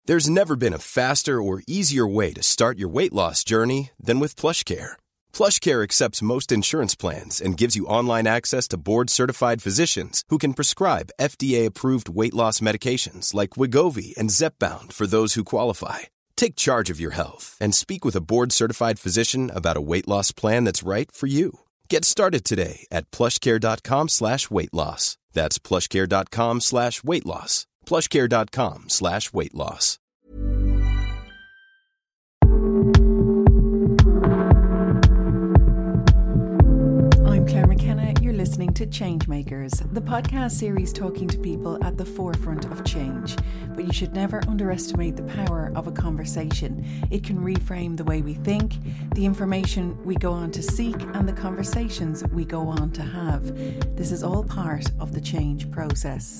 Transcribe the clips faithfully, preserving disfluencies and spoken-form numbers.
There's never been a faster or easier way to start your weight loss journey than with PlushCare. PlushCare accepts most insurance plans and gives you online access to board-certified physicians who can prescribe F D A-approved weight loss medications like Wegovy and Zepbound for those who qualify. Take charge of your health and speak with a board-certified physician about a weight loss plan that's right for you. Get started today at plushcare.com slash weight loss. That's plushcare.com slash weight loss. plushcare.com slash weight loss. I'm Claire McKenna. You're listening to Changemakers, the podcast series talking to people at the forefront of change. But you should never underestimate the power of a conversation. It can reframe the way we think, the information we go on to seek, and the conversations we go on to have. This is all part of the change process.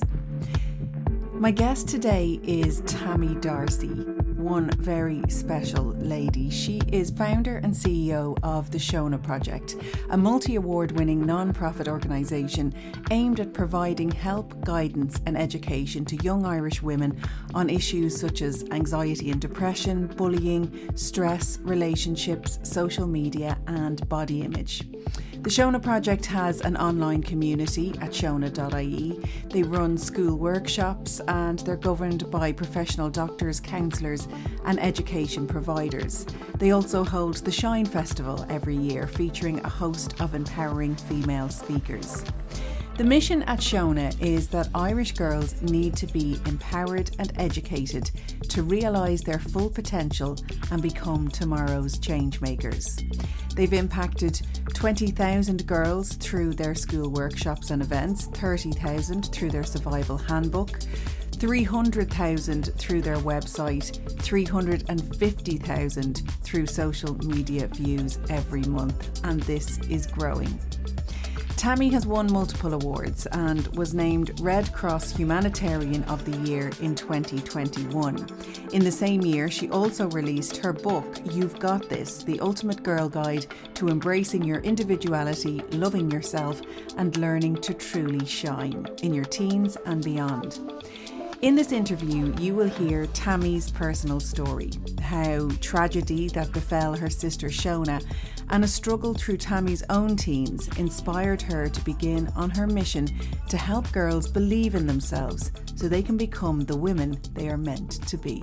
My guest today is Tammy Darcy, one very special lady. She is founder and C E O of the Shona Project, a multi-award winning non-profit organisation aimed at providing help, guidance and education to young Irish women on issues such as anxiety and depression, bullying, stress, relationships, social media and body image. The Shona Project has an online community at shona dot I E. They run school workshops and they're governed by professional doctors, counsellors and education providers. They also hold the Shine Festival every year, featuring a host of empowering female speakers. The mission at Shona is that Irish girls need to be empowered and educated to realise their full potential and become tomorrow's change makers. They've impacted twenty thousand girls through their school workshops and events, thirty thousand through their survival handbook, three hundred thousand through their website, three hundred fifty thousand through social media views every month, and this is growing. Tammy has won multiple awards and was named Red Cross Humanitarian of the Year in twenty twenty-one. In the same year, she also released her book, You've Got This, the ultimate girl guide to embracing your individuality, loving yourself and learning to truly shine in your teens and beyond. In this interview, you will hear Tammy's personal story, how tragedy that befell her sister Shona and a struggle through Tammy's own teens inspired her to begin on her mission to help girls believe in themselves so they can become the women they are meant to be.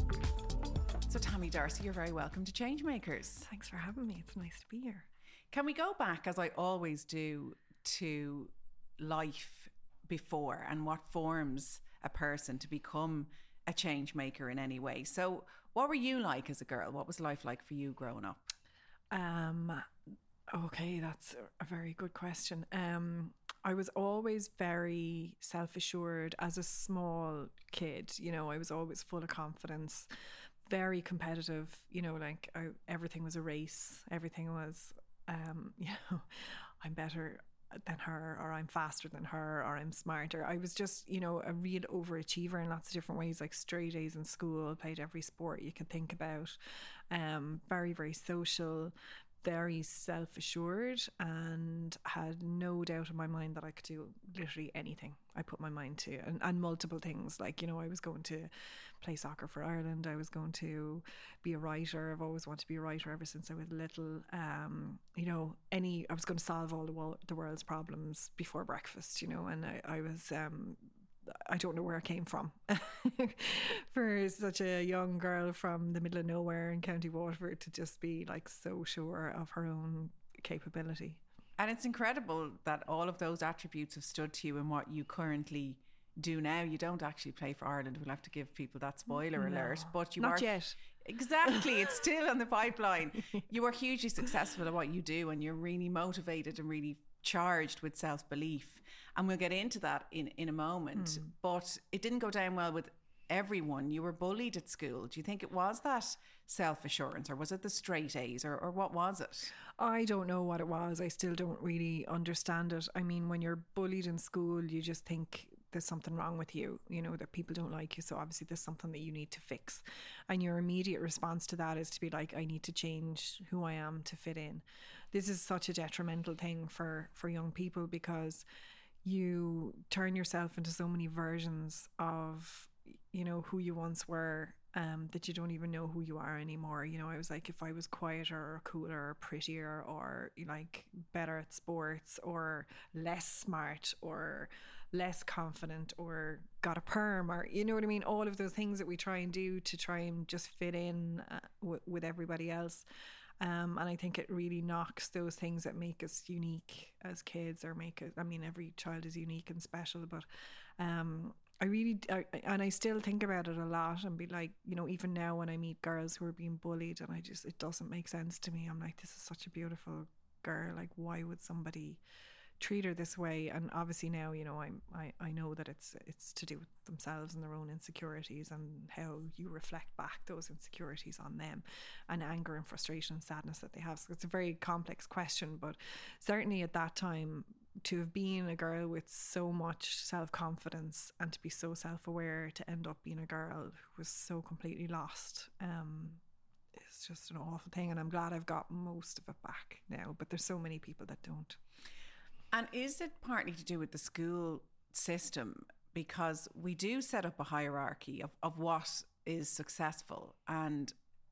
So Tammy Darcy, you're very welcome to Changemakers. Thanks for having me. It's nice to be here. Can we go back, as I always do, to life before and what forms a person to become a change maker in any way? So what were you like as a girl? What was life like for you growing up? Um, okay, that's a very good question. Um, I was always very self-assured as a small kid. You know, I was always full of confidence, very competitive. You know, like I, everything was a race. Everything was, um, you know, I'm better than her, or I'm faster than her, or I'm smarter. I was just, you know, a real overachiever in lots of different ways, like straight A's in school, played every sport you could think about, um, very, very social, very self-assured, and had no doubt in my mind that I could do literally anything I put my mind to, and, and multiple things. Like, you know, I was going to play soccer for Ireland, I was going to be a writer. I've always wanted to be a writer ever since I was little. Um, you know, any I was going to solve all the, wo- the world's problems before breakfast, you know, and I, I was um I don't know where I came from for such a young girl from the middle of nowhere in County Waterford to just be like so sure of her own capability. And it's incredible that all of those attributes have stood to you in what you currently do now. You don't actually play for Ireland. We'll have to give people that spoiler No, alert. But you not are yet. Exactly, it's still on the pipeline. You are hugely successful at what you do, and you're really motivated and really charged with self-belief. And we'll get into that in, in a moment. Mm. But it didn't go down well with everyone. You were bullied at school. Do you think it was that self-assurance, or was it the straight A's, or, or what was it? I don't know what it was. I still don't really understand it. I mean, when you're bullied in school, you just think there's something wrong with you, you know, that people don't like you. So obviously there's something that you need to fix. And your immediate response to that is to be like, I need to change who I am to fit in. This is such a detrimental thing for, for young people, because you turn yourself into so many versions of you know, who you once were, um, that you don't even know who you are anymore. You know, I was like, if I was quieter or cooler or prettier or like better at sports or less smart or less confident or got a perm, or, you know what I mean? All of those things that we try and do to try and just fit in uh, w- with everybody else. Um, and I think it really knocks those things that make us unique as kids, or make it, I mean, every child is unique and special, but um, I really, I, and I still think about it a lot and be like, you know, even now when I meet girls who are being bullied and I just, it doesn't make sense to me. I'm like, this is such a beautiful girl. Like, why would somebody treat her this way? And obviously now, you know, I'm, I, I know that it's it's to do with themselves and their own insecurities and how you reflect back those insecurities on them, and anger and frustration and sadness that they have. So it's a very complex question, but certainly at that time, to have been a girl with so much self-confidence and to be so self-aware, to end up being a girl who was so completely lost, um, it's just an awful thing. And I'm glad I've got most of it back now, but there's so many people that don't. And is it partly to do with the school system? Because we do set up a hierarchy of, of what is successful, and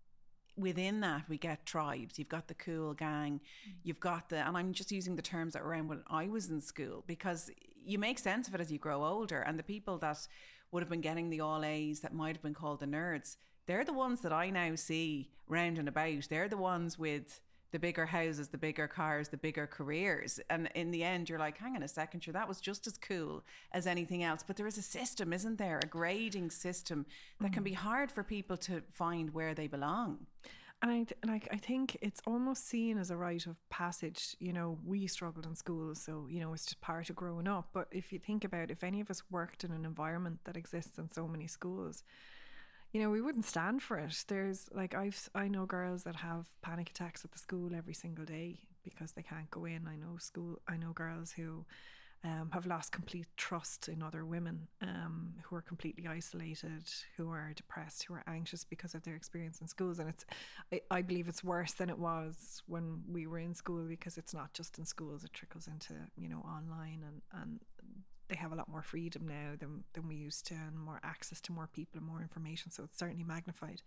within that we get tribes. You've got the cool gang, you've got the, and I'm just using the terms that were around when I was in school, because you make sense of it as you grow older, and the people that would have been getting the all A's that might have been called the nerds, they're the ones that I now see round and about. They're the ones with the bigger houses, the bigger cars, the bigger careers. And in the end, you're like, hang on a second, sure, that was just as cool as anything else. But there is a system, isn't there? A grading system that mm. can be hard for people to find where they belong. And I th- like I think it's almost seen as a rite of passage. You know, we struggled in school, so, you know, it's just part of growing up. But if you think about, if any of us worked in an environment that exists in so many schools, you know, we wouldn't stand for it. There's like, I've, I know girls that have panic attacks at the school every single day because they can't go in. I know school, I know girls who um, have lost complete trust in other women, um, who are completely isolated, who are depressed, who are anxious because of their experience in schools. And it's, I, I believe it's worse than it was when we were in school, because it's not just in schools, it trickles into, you know, online, and, and they have a lot more freedom now than, than we used to, and more access to more people and more information. So it's certainly magnified.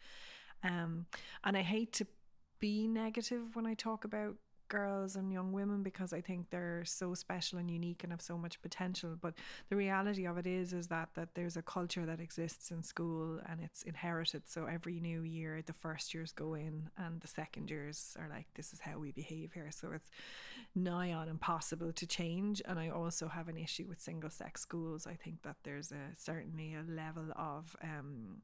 Um, and I hate to be negative when I talk about girls and young women, because I think they're so special and unique and have so much potential. But the reality of it is, is that, that there's a culture that exists in school, and it's inherited. So every new year, the first years go in and the second years are like, this is how we behave here. So it's nigh on impossible to change. And I also have an issue with single sex schools. I think that there's a certainly a level of um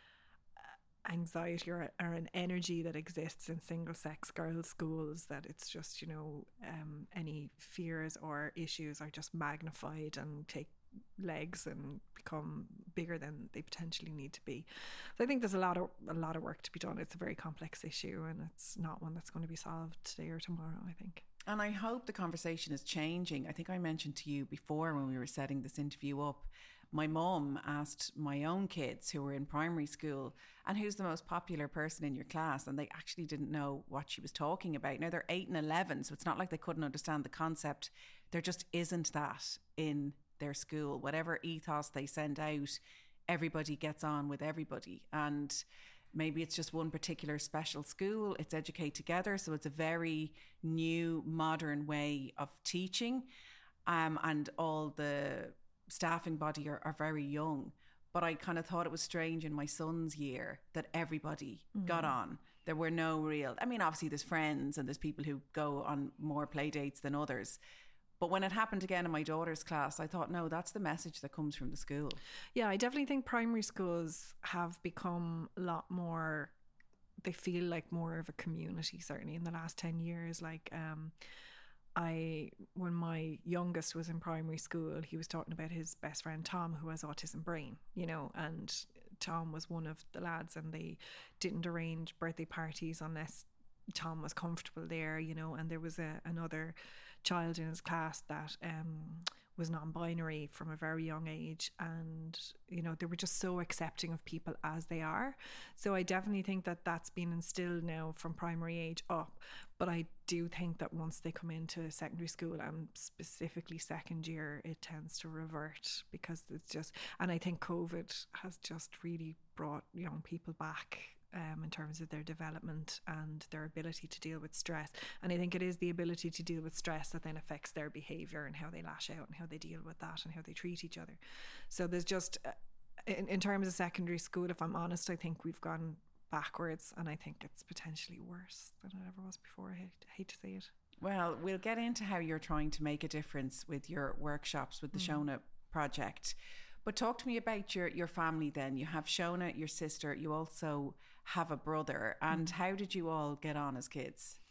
anxiety or, or an energy that exists in single sex girls schools, that it's just, you know, um, any fears or issues are just magnified and take legs and become bigger than they potentially need to be. So I think there's a lot of a lot of work to be done. It's a very complex issue, and it's not one that's going to be solved today or tomorrow, I think. And I hope the conversation is changing. I think I mentioned to you before when we were setting this interview up, my mum asked my own kids who were in primary school, and who's the most popular person in your class? And they actually didn't know what she was talking about. Now they're eight and eleven, so it's not like they couldn't understand the concept. There just isn't that in their school. Whatever ethos they send out, everybody gets on with everybody. And maybe it's just one particular special school. It's Educate Together, so it's a very new, modern way of teaching. Um, and all the staffing body are, are very young. But I kind of thought it was strange in my son's year that everybody mm. got on. There were no real, I mean, obviously there's friends and there's people who go on more play dates than others. But when it happened again in my daughter's class, I thought, no, that's the message that comes from the school. Yeah, I definitely think primary schools have become a lot more, they feel like more of a community, certainly in the last ten years. Like, um, I, when my youngest was in primary school, he was talking about his best friend Tom, who has autism brain, you know, and Tom was one of the lads, and they didn't arrange birthday parties unless Tom was comfortable there, you know. And there was a, another child in his class that um, was non-binary from a very young age, and you know they were just so accepting of people as they are. So I definitely think that that's been instilled now from primary age up. But I do think that once they come into secondary school, and specifically second year, it tends to revert, because it's just, and I think COVID has just really brought young people back Um, in terms of their development and their ability to deal with stress. And I think it is the ability to deal with stress that then affects their behaviour and how they lash out and how they deal with that and how they treat each other. So there's just, uh, in, in terms of secondary school, if I'm honest, I think we've gone backwards, and I think it's potentially worse than it ever was before. I hate, I hate to say it. Well, we'll get into how you're trying to make a difference with your workshops with the mm. Shona project. But talk to me about your, your family then. You have Shona, your sister, you also have a brother. And mm. how did you all get on as kids?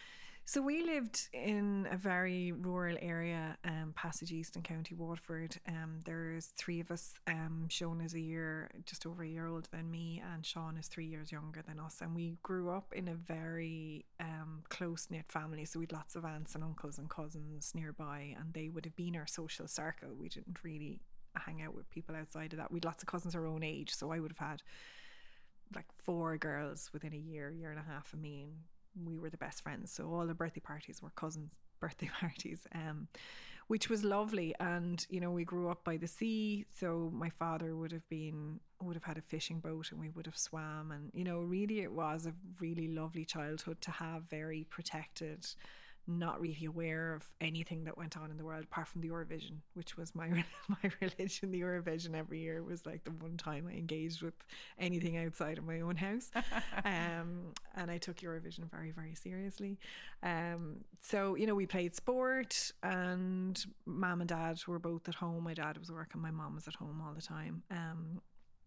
So we lived in a very rural area, um, Passage East in County Waterford. Um, there's three of us. Um, Shona is a year, just over a year older than me, and Sean is three years younger than us. And we grew up in a very um, close-knit family. So we had lots of aunts and uncles and cousins nearby, and they would have been our social circle. We didn't really hang out with people outside of that. We had lots of cousins our own age, so I would have had like four girls within a year, year and a half of me, and we were the best friends. So all the birthday parties were cousins' birthday parties, um, which was lovely. And you know, we grew up by the sea, so my father would have been would have had a fishing boat, and we would have swam. And you know, really, it was a really lovely childhood to have, very protected, not really aware of anything that went on in the world apart from the Eurovision, which was my my religion. The Eurovision every year was like the one time I engaged with anything outside of my own house. um, and I took Eurovision very, very seriously. Um, so, you know, we played sport, and mum and dad were both at home. My dad was working, my mum was at home all the time. Um,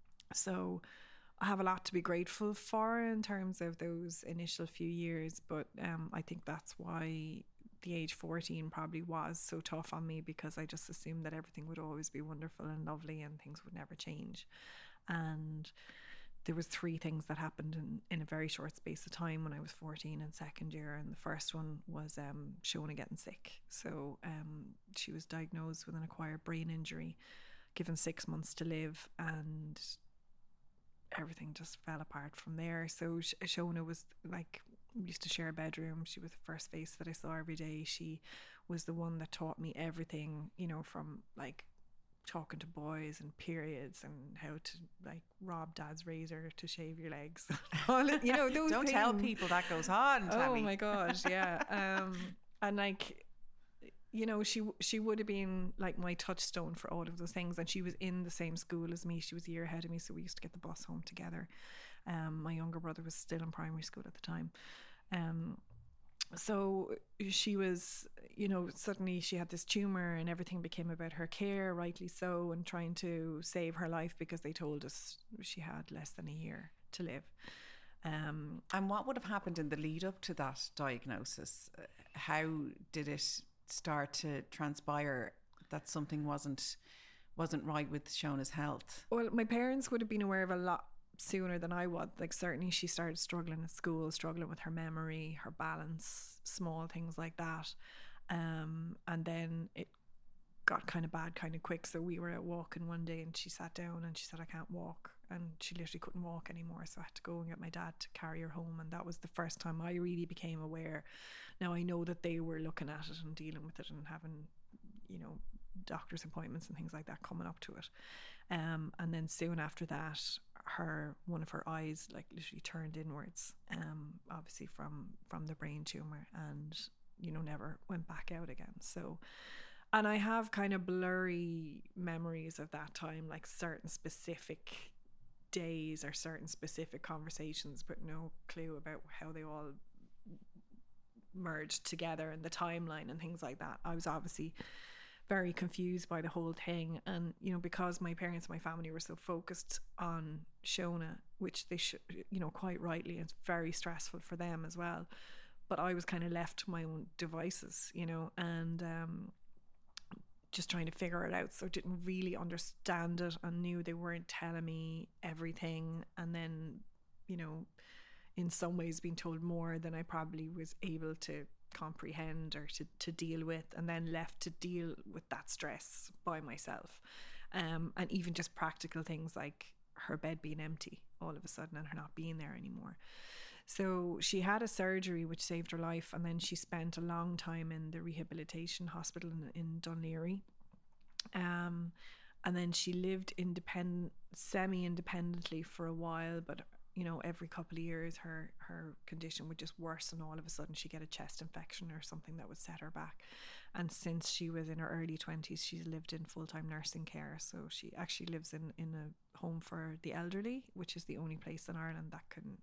so I have a lot to be grateful for in terms of those initial few years, but um, I think that's why the age fourteen probably was so tough on me, because I just assumed that everything would always be wonderful and lovely and things would never change. And there was three things that happened in, in a very short space of time when I was fourteen in second year. And the first one was um, Shona getting sick. So um, she was diagnosed with an acquired brain injury, given six months to live, and everything just fell apart from there. So Sh- Shona was like, we used to share a bedroom. She was the first face that I saw every day. She was the one that taught me everything, you know, from like talking to boys and periods and how to like rob dad's razor to shave your legs. All it, you know, those Don't things. tell people that goes on, Tammy. Oh my gosh, yeah. Um, and like, you know, she she would have been like my touchstone for all of those things. And she was in the same school as me. She was a year ahead of me, so we used to get the bus home together. Um, my younger brother was still in primary school at the time. Um, so she was, you know, suddenly she had this tumour, and everything became about her care, rightly so, and trying to save her life, because they told us she had less than a year to live. Um, and what would have happened in the lead up to that diagnosis? How did it start to transpire that something wasn't wasn't right with Shona's health? Well, my parents would have been aware of a lot sooner than I would. Like, certainly she started struggling at school, struggling with her memory, her balance, small things like that. Um, and then it got kind of bad kind of quick. So we were out walking one day, and she sat down and she said, I can't walk. And she literally couldn't walk anymore. So I had to go and get my dad to carry her home. And that was the first time I really became aware. Now I know that they were looking at it and dealing with it and having, you know, doctor's appointments and things like that coming up to it. Um, and then soon after that, her one of her eyes like literally turned inwards, um, obviously from from the brain tumor, and you know, never went back out again. So, and I have kind of blurry memories of that time, like certain specific days or certain specific conversations, but no clue about how they all merged together and the timeline and things like that. I was obviously very confused by the whole thing, and you know, because my parents and my family were so focused on Shona, which they should, you know, quite rightly, it's very stressful for them as well, but I was kind of left to my own devices, you know, and um just trying to figure it out. So didn't really understand it, and knew they weren't telling me everything, and then, you know, in some ways being told more than I probably was able to comprehend or to, to deal with, and then left to deal with that stress by myself. Um, and even just practical things like her bed being empty all of a sudden and her not being there anymore. So she had a surgery which saved her life, and then she spent a long time in the rehabilitation hospital in, in Dún Laoghaire. Um, and then she lived independent, semi-independently for a while, but you know, every couple of years her her condition would just worsen. All of a sudden she'd get a chest infection or something that would set her back. And since she was in her early twenties, she's lived in full-time nursing care. So she actually lives in, in a home for the elderly, which is the only place in Ireland that can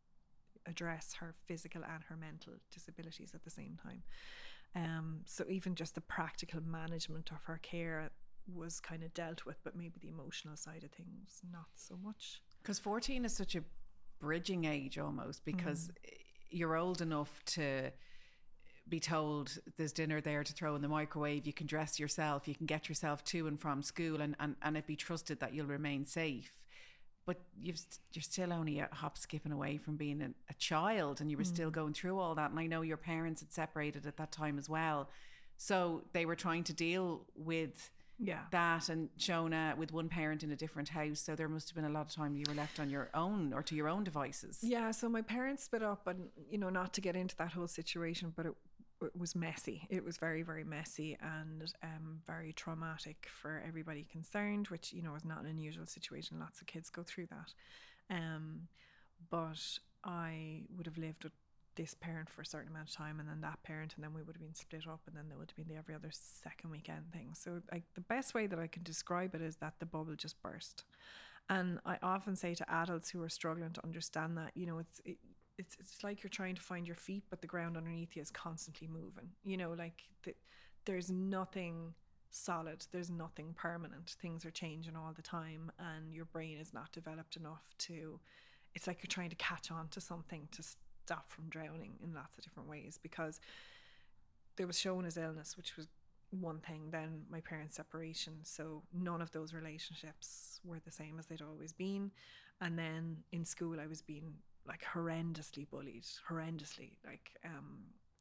address her physical and her mental disabilities at the same time. Um, so even just the practical management of her care was kind of dealt with, but maybe the emotional side of things not so much. Because fourteen is such a bridging age almost, because mm. you're old enough to be told there's dinner there to throw in the microwave, you can dress yourself, you can get yourself to and from school, and, and, and it be trusted that you'll remain safe. But you've, you're still only a hop skipping away from being a, a child, and you were mm. still going through all that. And I know your parents had separated at that time as well. So they were trying to deal with yeah. that, and Shona with one parent in a different house. So there must have been a lot of time you were left on your own or to your own devices. Yeah, so my parents split up, and, you know, not to get into that whole situation, but it, it was messy. It was very, very messy and um, very traumatic for everybody concerned, which, you know, is not an unusual situation. Lots of kids go through that. Um, but I would have lived with this parent for a certain amount of time, and then that parent, and then we would have been split up, and then there would have been the every other second weekend thing. So like the best way that I can describe it is that the bubble just burst. And I often say to adults who are struggling to understand that, you know, it's it, it's it's like you're trying to find your feet, but the ground underneath you is constantly moving. You know, like the, there's nothing solid, there's nothing permanent. Things are changing all the time, and your brain is not developed enough to, it's like you're trying to catch on to something to stop from drowning in lots of different ways. Because there was Shona's illness, which was one thing, then my parents' separation, so none of those relationships were the same as they'd always been. And then in school I was being like horrendously bullied, horrendously, like um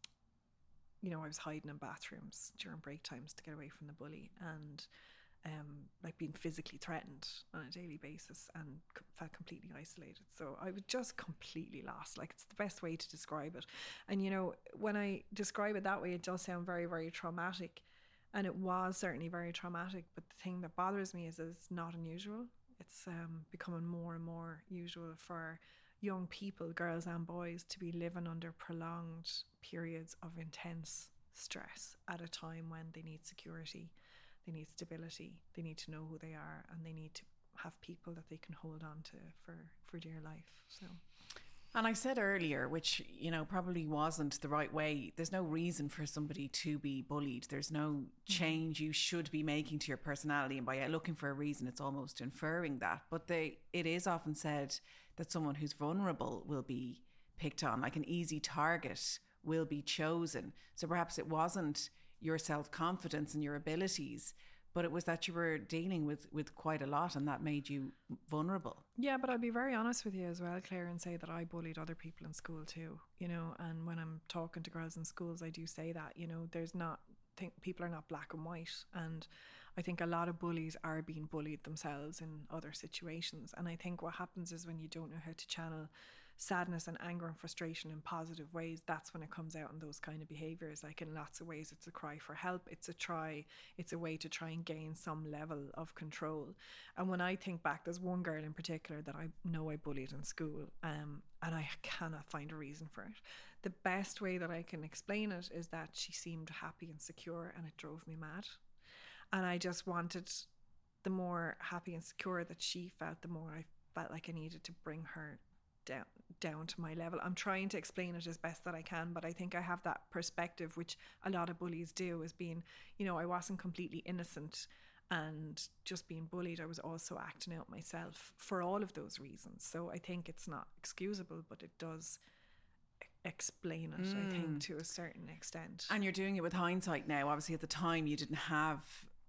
you know, I was hiding in bathrooms during break times to get away from the bully, and um, like being physically threatened on a daily basis, and c- felt completely isolated. So I was just completely lost. Like, it's the best way to describe it. And, you know, when I describe it that way, it does sound very, very traumatic. And it was certainly very traumatic. But the thing that bothers me is that it's not unusual. It's um, becoming more and more usual for young people, girls and boys, to be living under prolonged periods of intense stress at a time when they need security, they need stability, they need to know who they are, and they need to have people that they can hold on to for, for dear life. So, and I said earlier, which, you know, probably wasn't the right way, there's no reason for somebody to be bullied. There's no change you should be making to your personality, and by looking for a reason, it's almost inferring that. But they, it is often said that someone who's vulnerable will be picked on, like an easy target will be chosen. So perhaps it wasn't your self-confidence and your abilities, but it was that you were dealing with, with quite a lot, and that made you vulnerable. Yeah, but I'll be very honest with you as well, Claire, and say that I bullied other people in school too, you know, and when I'm talking to girls in schools, I do say that, you know, there's not, think people are not black and white, and I think a lot of bullies are being bullied themselves in other situations. And I think what happens is when you don't know how to channel sadness and anger and frustration in positive ways, that's when it comes out in those kind of behaviours. Like, in lots of ways, it's a cry for help. It's a try, it's a way to try and gain some level of control. And when I think back, there's one girl in particular that I know I bullied in school, um, and I cannot find a reason for it. The best way that I can explain it is that she seemed happy and secure, and it drove me mad. And I just wanted, the more happy and secure that she felt, the more I felt like I needed to bring her down down to my level. I'm trying to explain it as best that I can, but I think I have that perspective, which a lot of bullies do, as being, you know, I wasn't completely innocent and just being bullied. I was also acting out myself for all of those reasons. So I think it's not excusable, but it does explain it, mm. I think, to a certain extent. And you're doing it with hindsight now. Obviously at the time you didn't have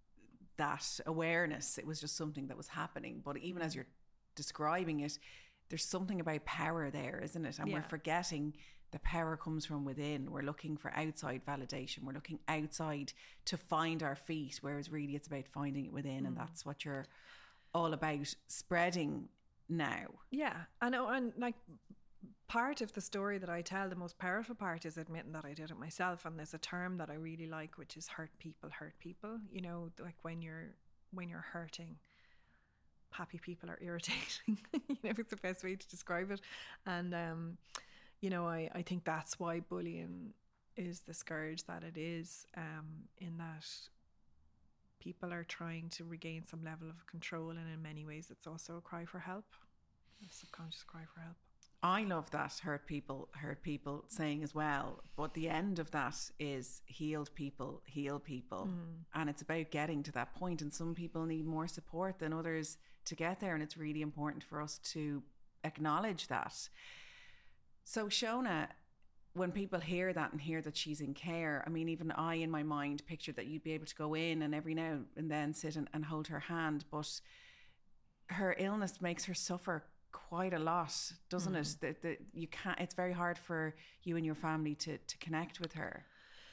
that awareness. It was just something that was happening. But even as you're describing it, there's something about power there, isn't it? And yeah. we're forgetting the power comes from within. We're looking for outside validation. We're looking outside to find our feet, whereas really it's about finding it within. Mm. And that's what you're all about spreading now. Yeah. I know. And like, part of the story that I tell, the most powerful part, is admitting that I did it myself. And there's a term that I really like, which is hurt people hurt people. You know, like when you're when you're hurting, happy people are irritating. You know, it's the best way to describe it. And um you know, I, I think that's why bullying is the scourge that it is, um, in that people are trying to regain some level of control, and in many ways it's also a cry for help, a subconscious cry for help. I love that hurt people hurt people saying as well, but the end of that is healed people heal people. Mm. And it's about getting to that point, and some people need more support than others to get there, and it's really important for us to acknowledge that. So Shona, when people hear that and hear that she's in care, I mean, even I in my mind pictured that you'd be able to go in and every now and then sit and, and hold her hand, but her illness makes her suffer quite a lot, doesn't mm. it? That, that you can't. It's very hard for you and your family to to connect with her.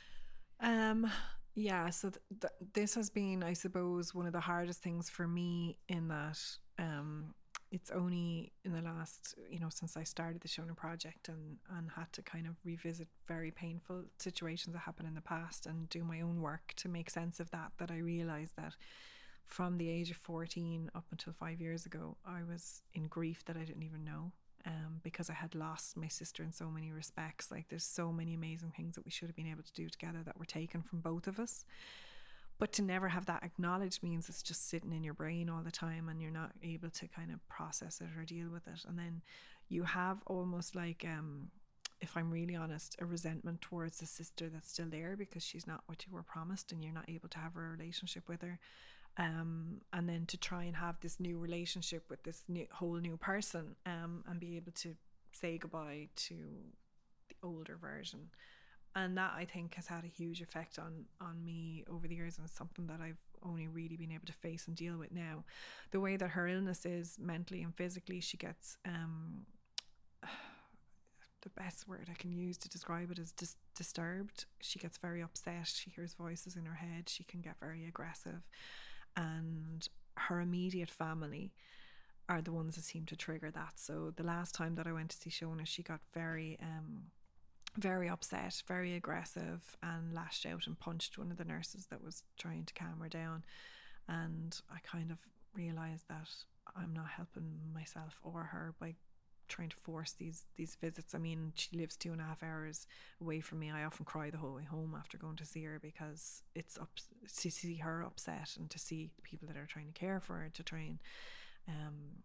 Um. Yeah. So th- th- this has been, I suppose, one of the hardest things for me, in that um. it's only in the last, you know, since I started the Shona Project and, and had to kind of revisit very painful situations that happened in the past and do my own work to make sense of that, that I realised that from the age of fourteen up until five years ago, I was in grief that I didn't even know, um, because I had lost my sister in so many respects. Like, there's so many amazing things that we should have been able to do together that were taken from both of us. But to never have that acknowledged means it's just sitting in your brain all the time, and you're not able to kind of process it or deal with it. And then you have almost like, um, if I'm really honest, a resentment towards the sister that's still there because she's not what you were promised, and you're not able to have a relationship with her. Um, and then to try and have this new relationship with this new, whole new person, um, and be able to say goodbye to the older version. And that, I think, has had a huge effect on, on me over the years, and it's something that I've only really been able to face and deal with now. The way that her illness is, mentally and physically, she gets, um, the best word I can use to describe it is dis- disturbed. She gets very upset. She hears voices in her head. She can get very aggressive. And her immediate family are the ones that seem to trigger that. So the last time that I went to see Shona, she got very... Um, very upset, very aggressive, and lashed out and punched one of the nurses that was trying to calm her down. And I kind of realised that I'm not helping myself or her by trying to force these these visits. I mean, she lives two and a half hours away from me. I often cry the whole way home after going to see her, because it's up to see her upset, and to see the people that are trying to care for her, to try and um,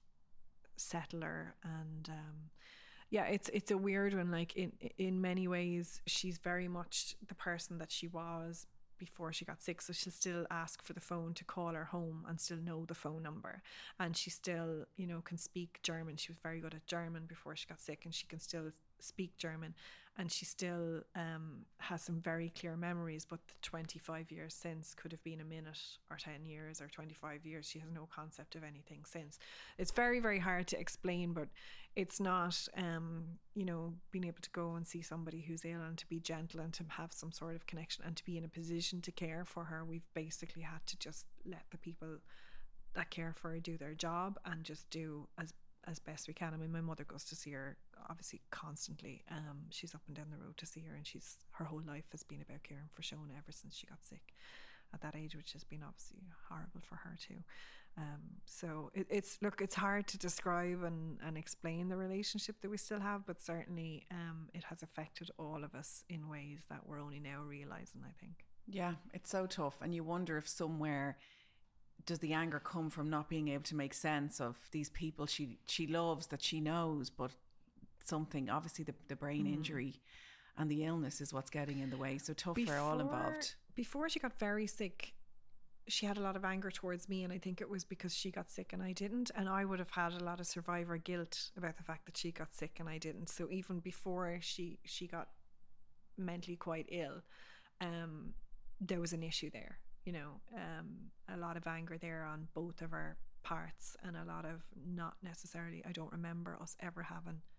settle her. And um, yeah, it's it's a weird one. Like, in in many ways, she's very much the person that she was before she got sick. So she'll still ask for the phone to call her home and still know the phone number. And she still, you know, can speak German. She was very good at German before she got sick, and she can still speak German. And she still um, has some very clear memories, but the twenty-five years since could have been a minute, or ten years, or twenty-five years. She has no concept of anything since. It's very, very hard to explain, but it's not, um, you know, being able to go and see somebody who's ill and to be gentle and to have some sort of connection and to be in a position to care for her. We've basically had to just let the people that care for her do their job and just do as as best we can. I mean, my mother goes to see her obviously constantly. Um, she's up and down the road to see her, and she's her whole life has been about caring for Shona ever since she got sick at that age, which has been obviously horrible for her too. Um, so it, it's look, it's hard to describe and, and explain the relationship that we still have, but certainly um, it has affected all of us in ways that we're only now realising, I think. Yeah, it's so tough, and you wonder if somewhere does the anger come from not being able to make sense of these people she she loves, that she knows, but something, obviously the, the brain mm. injury and the illness is what's getting in the way. So tough before, for all involved. Before she got very sick, she had a lot of anger towards me, and I think it was because she got sick and I didn't, and I would have had a lot of survivor guilt about the fact that she got sick and I didn't. So even before she she got mentally quite ill, um, there was an issue there. You know, um, a lot of anger there on both of our parts, and a lot of not necessarily, I don't remember us ever having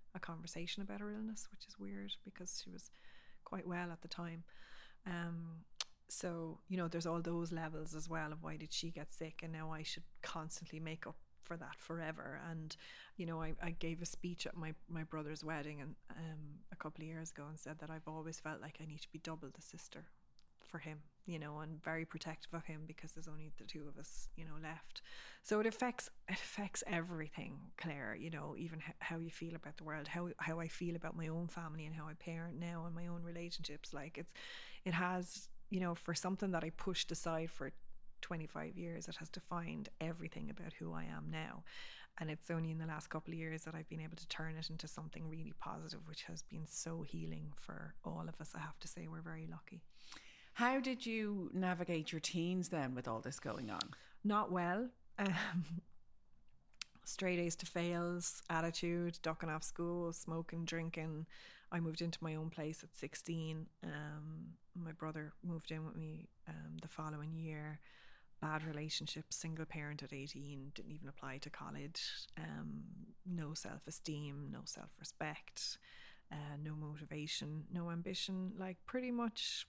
a conversation about her illness, which is weird because she was quite well at the time. Um, so, you know, there's all those levels as well of why did she get sick, and now I should constantly make up for that forever. And, you know, I, I gave a speech at my, my brother's wedding and um, a couple of years ago, and said that I've always felt like I need to be double the sister for him, you know, and very protective of him because there's only the two of us, you know, left. So it affects it affects everything, Claire, you know, even h- how you feel about the world, how how I feel about my own family and how I parent now, and my own relationships. Like it's it has, you know, for something that I pushed aside for twenty-five years, it has defined everything about who I am now. And it's only in the last couple of years that I've been able to turn it into something really positive, which has been so healing for all of us. I have to say, we're very lucky. How did you navigate your teens then with all this going on? Not well. Um, straight A's to fails, attitude, ducking off school, smoking, drinking. I moved into my own place at sixteen. Um, my brother moved in with me um, the following year. Bad relationships, single parent at eighteen, didn't even apply to college. Um, no self-esteem, no self-respect, uh, no motivation, no ambition. Like pretty much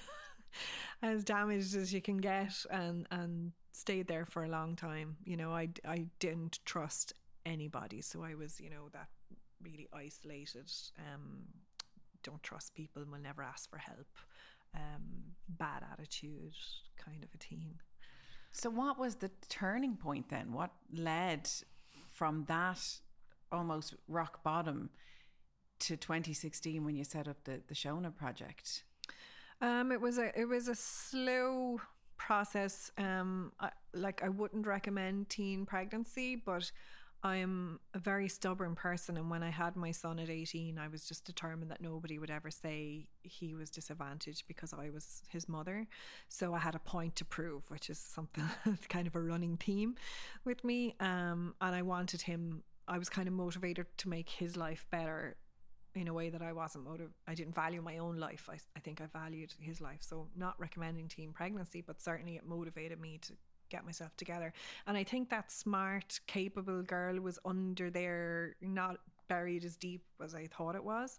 as damaged as you can get, and and stayed there for a long time. You know, I, I didn't trust anybody, so I was, you know, that really isolated, um, don't trust people, will never ask for help, um, bad attitude kind of a teen. So what was the turning point then? What led from that almost rock bottom to twenty sixteen when you set up the, the Shona project? Um, it was a it was a slow process. Um, I, like I wouldn't recommend teen pregnancy, but I'm a very stubborn person, and when I had my son at eighteen, I was just determined that nobody would ever say he was disadvantaged because I was his mother. So I had a point to prove, which is something kind of a running theme with me. Um, and I wanted him. I was kind of motivated to make his life better in a way that I wasn't motive. I didn't value my own life. I, I think I valued his life. So not recommending teen pregnancy, but certainly it motivated me to get myself together. And I think that smart, capable girl was under there, not buried as deep as I thought it was.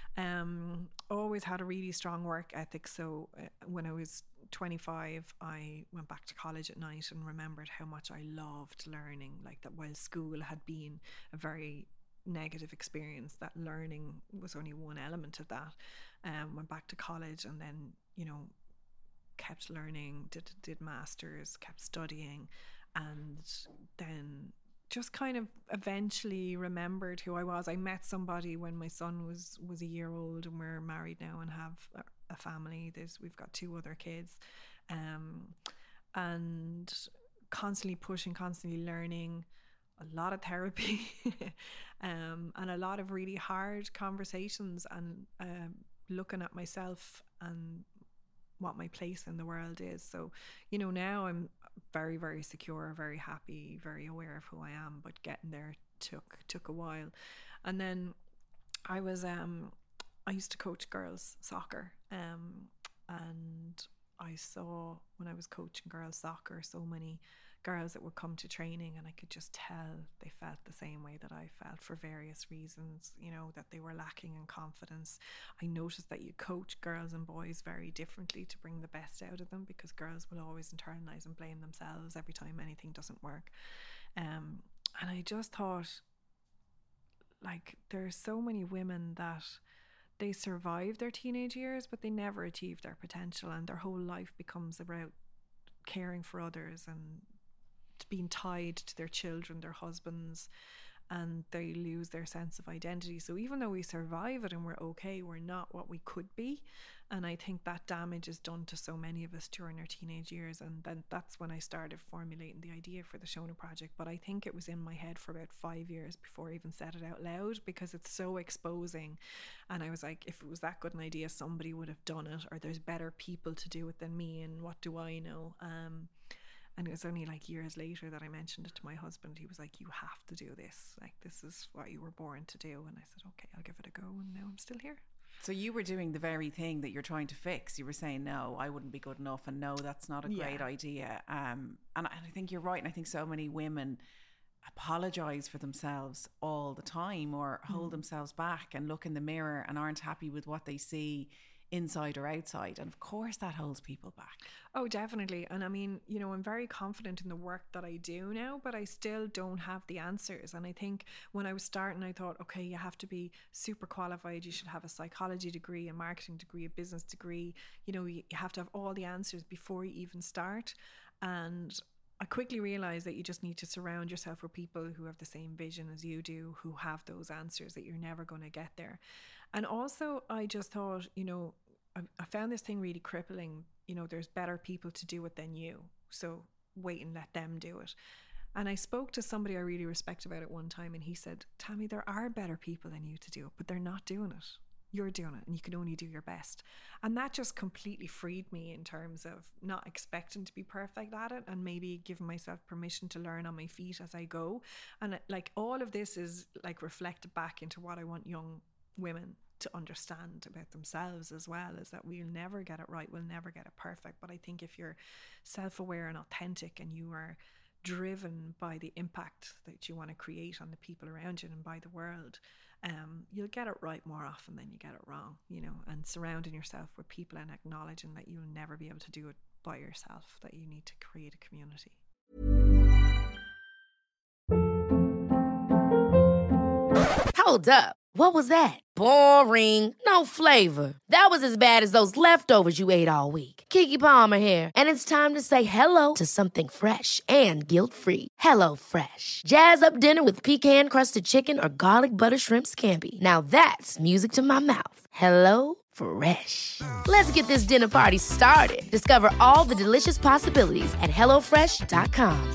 Um, always had a really strong work ethic. So uh, when I was twenty-five, I went back to college at night and remembered how much I loved learning. Like that while school had been a very negative experience, that learning was only one element of that. Um, went back to college and then, you know, kept learning, did did masters, kept studying, and then just kind of eventually remembered who I was. I met somebody when my son was was a year old, and we're married now and have a, a family. There's we've got two other kids, um, and constantly pushing, constantly learning. A lot of therapy, um, and a lot of really hard conversations, and uh, looking at myself and what my place in the world is. So, you know, now I'm very, very secure, very happy, very aware of who I am, but getting there took took a while. And then I was, um, I used to coach girls soccer, um, and I saw when I was coaching girls soccer so many girls that would come to training, and I could just tell they felt the same way that I felt for various reasons, you know, that they were lacking in confidence. I noticed that you coach girls and boys very differently to bring the best out of them, because girls will always internalize and blame themselves every time anything doesn't work. Um, and I just thought, like, there are so many women that they survive their teenage years, but they never achieve their potential, and their whole life becomes about caring for others and being tied to their children, their husbands, and they lose their sense of identity. So even though we survive it and we're okay, we're not what we could be. And I think that damage is done to so many of us during our teenage years. And then that's when I started formulating the idea for the Shona project. But I think it was in my head for about five years before I even said it out loud, because it's so exposing. And I was like, if it was that good an idea, somebody would have done it, or there's better people to do it than me, and what do I know? Um, And it was only like years later that I mentioned it to my husband. He was like, you have to do this. Like, this is what you were born to do. And I said, okay, I'll give it a go. And now I'm still here. So you were doing the very thing that you're trying to fix. You were saying, no, I wouldn't be good enough. And no, that's not a great Yeah. idea. Um, and I think you're right. And I think so many women apologize for themselves all the time, or hold mm. themselves back and look in the mirror and aren't happy with what they see inside or outside. And of course that holds people back. Oh, definitely. And I mean, you know, I'm very confident in the work that I do now, but I still don't have the answers. And I think when I was starting, I thought, okay, you have to be super qualified. You should have a psychology degree, a marketing degree, a business degree. You know, you have to have all the answers before you even start. And I quickly realized that you just need to surround yourself with people who have the same vision as you do, who have those answers, that you're never going to get there. And also, I just thought, you know, I, I found this thing really crippling. You know, there's better people to do it than you. So wait and let them do it. And I spoke to somebody I really respect about it one time, and he said, Tammy, there are better people than you to do it, but they're not doing it. You're doing it, and you can only do your best. And that just completely freed me in terms of not expecting to be perfect at it, and maybe giving myself permission to learn on my feet as I go. And like all of this is like reflected back into what I want young women to understand about themselves as well, is that we'll never get it right, we'll never get it perfect. But I think if you're self-aware and authentic, and you are driven by the impact that you want to create on the people around you and by the world, um, you'll get it right more often than you get it wrong, you know. And surrounding yourself with people and acknowledging that you'll never be able to do it by yourself, that you need to create a community. Hold up. What was that? Boring. No flavor. That was as bad as those leftovers you ate all week. Keke Palmer here. And it's time to say hello to something fresh and guilt-free. Hello Fresh. Jazz up dinner with pecan-crusted chicken or garlic butter shrimp scampi. Now that's music to my mouth. Hello Fresh. Let's get this dinner party started. Discover all the delicious possibilities at hello fresh dot com.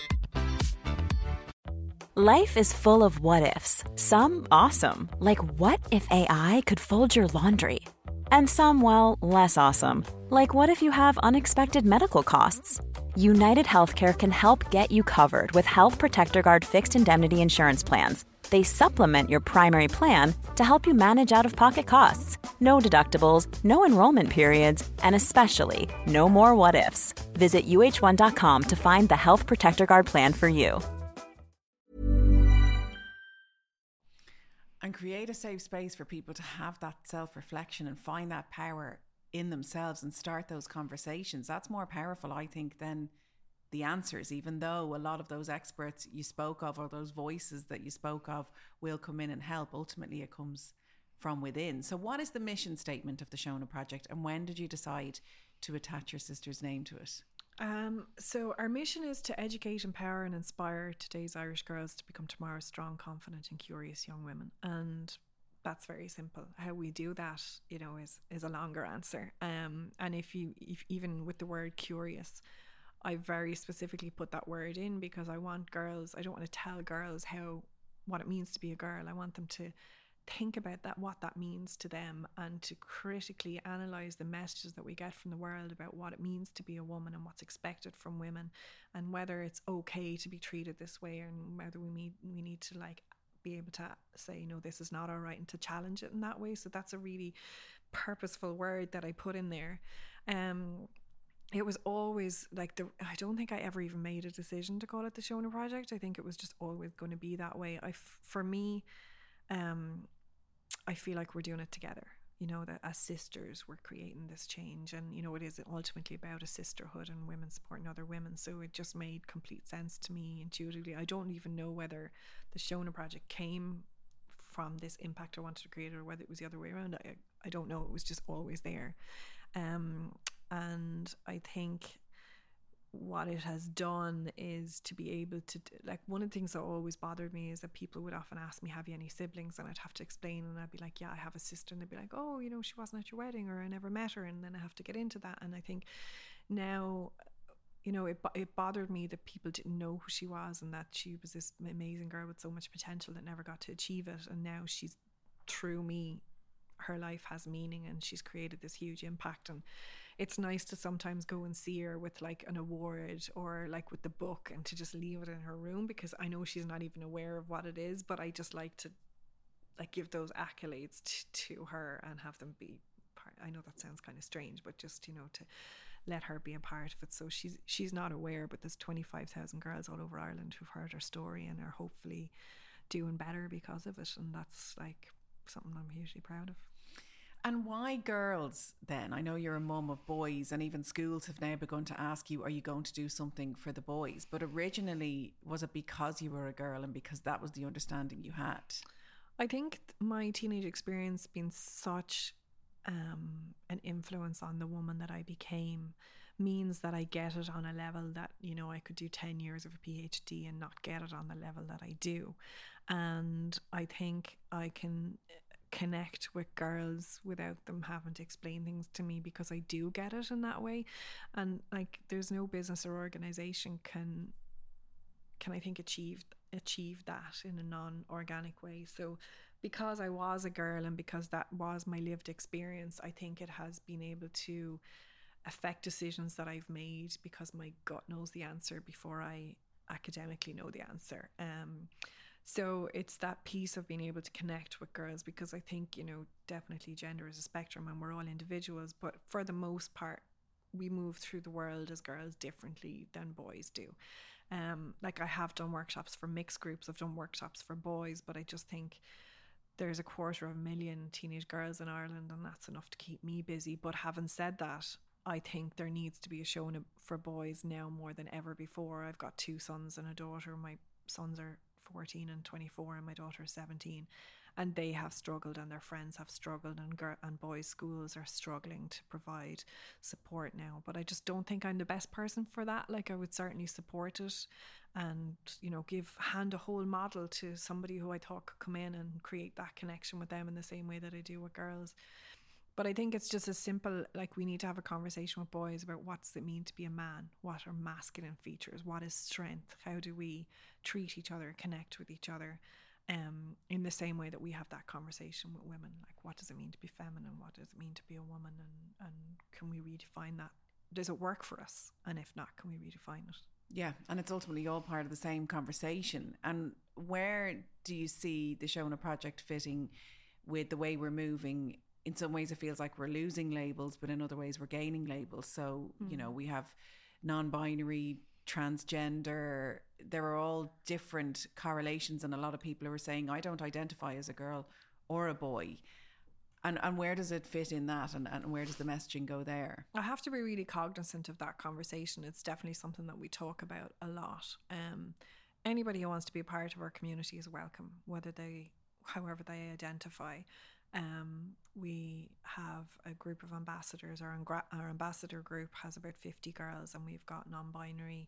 Life is full of what-ifs. Some awesome, like what if A I could fold your laundry? And some, well, less awesome, like what if you have unexpected medical costs? United Healthcare can help get you covered with Health Protector Guard fixed indemnity insurance plans. They supplement your primary plan to help you manage out-of-pocket costs. No deductibles, no enrollment periods, and especially no more what-ifs. Visit U H one dot com to find the Health Protector Guard plan for you. And create a safe space for people to have that self-reflection and find that power in themselves and start those conversations. That's more powerful, I think, than the answers, even though a lot of those experts you spoke of, or those voices that you spoke of, will come in and help. Ultimately, it comes from within. So what is the mission statement of the Shona Project, and when did you decide to attach your sister's name to it? Um, so our mission is to educate, empower and inspire today's Irish girls to become tomorrow's strong, confident and curious young women. And that's very simple. How we do that, you know, is is a longer answer. Um, and if you, if even with the word curious, I very specifically put that word in because I want girls, I don't want to tell girls how, what it means to be a girl. I want them to think about that, what that means to them, and to critically analyze the messages that we get from the world about what it means to be a woman and what's expected from women, and whether it's okay to be treated this way, and whether we need we need to like be able to say, no, this is not all right, and to challenge it in that way. So that's a really purposeful word that I put in there. Um, it was always like the, I don't think I ever even made a decision to call it the Shona Project. I think it was just always going to be that way. I, for me, um, I feel like we're doing it together, you know, that as sisters we're creating this change, and you know, it is ultimately about a sisterhood and women supporting other women. So it just made complete sense to me intuitively. I don't even know whether the Shona Project came from this impact I wanted to create, or whether it was the other way around. I, I don't know. It was just always there. Um, and I think what it has done is to be able to, like, one of the things that always bothered me is that people would often ask me, have you any siblings? And I'd have to explain, and I'd be like, yeah, I have a sister. And they'd be like, oh, you know, she wasn't at your wedding, or I never met her. And then I have to get into that. And I think now, you know, it, it bothered me that people didn't know who she was, and that she was this amazing girl with so much potential that never got to achieve it. And now she's, through me, her life has meaning, and she's created this huge impact. And it's nice to sometimes go and see her with like an award, or like with the book, and to just leave it in her room, because I know she's not even aware of what it is, but I just like to like give those accolades t- to her and have them be part. I know that sounds kind of strange, but just, you know, to let her be a part of it. So she's she's not aware, but there's twenty-five thousand girls all over Ireland who've heard her story and are hopefully doing better because of it. And that's like something I'm hugely proud of. And why girls then? I know you're a mum of boys, and even schools have now begun to ask you, are you going to do something for the boys? But originally, was it because you were a girl and because that was the understanding you had? I think my teenage experience being such um, an influence on the woman that I became means that I get it on a level that, you know, I could do ten years of a PhD and not get it on the level that I do. And I think I can connect with girls without them having to explain things to me, because I do get it in that way. And like, there's no business or organization can can I think achieve achieve that in a non-organic way. So because I was a girl and because that was my lived experience, I think it has been able to affect decisions that I've made, because my gut knows the answer before I academically know the answer. Um So it's that piece of being able to connect with girls, because I think, you know, definitely gender is a spectrum and we're all individuals, but for the most part, we move through the world as girls differently than boys do. Um, like I have done workshops for mixed groups, I've done workshops for boys, but I just think there's a quarter of a million teenage girls in Ireland, and that's enough to keep me busy. But having said that, I think there needs to be a show for boys now more than ever before. I've got two sons and a daughter. My sons are fourteen and twenty-four, and my daughter is seventeen, and they have struggled and their friends have struggled, and girl and boys' schools are struggling to provide support now. But I just don't think I'm the best person for that. Like, I would certainly support it and, you know, give hand a whole model to somebody who I thought could come in and create that connection with them in the same way that I do with girls. But I think it's just as simple, like, we need to have a conversation with boys about what does it mean to be a man? What are masculine features? What is strength? How do we treat each other, connect with each other, um, in the same way that we have that conversation with women? Like, what does it mean to be feminine? What does it mean to be a woman? And, and can we redefine that? Does it work for us? And if not, can we redefine it? Yeah, and it's ultimately all part of the same conversation. And where do you see the Shona Project fitting with the way we're moving? In some ways it feels like we're losing labels, but in other ways we're gaining labels. So, mm. you know, we have non-binary, transgender, there are all different correlations, and a lot of people are saying, I don't identify as a girl or a boy. And and where does it fit in that, and, and where does the messaging go there? I have to be really cognizant of that conversation. It's definitely something that we talk about a lot. Um, anybody who wants to be a part of our community is welcome, whether they, however they identify. Um, we have a group of ambassadors. Our, our ambassador group has about fifty girls, and we've got non-binary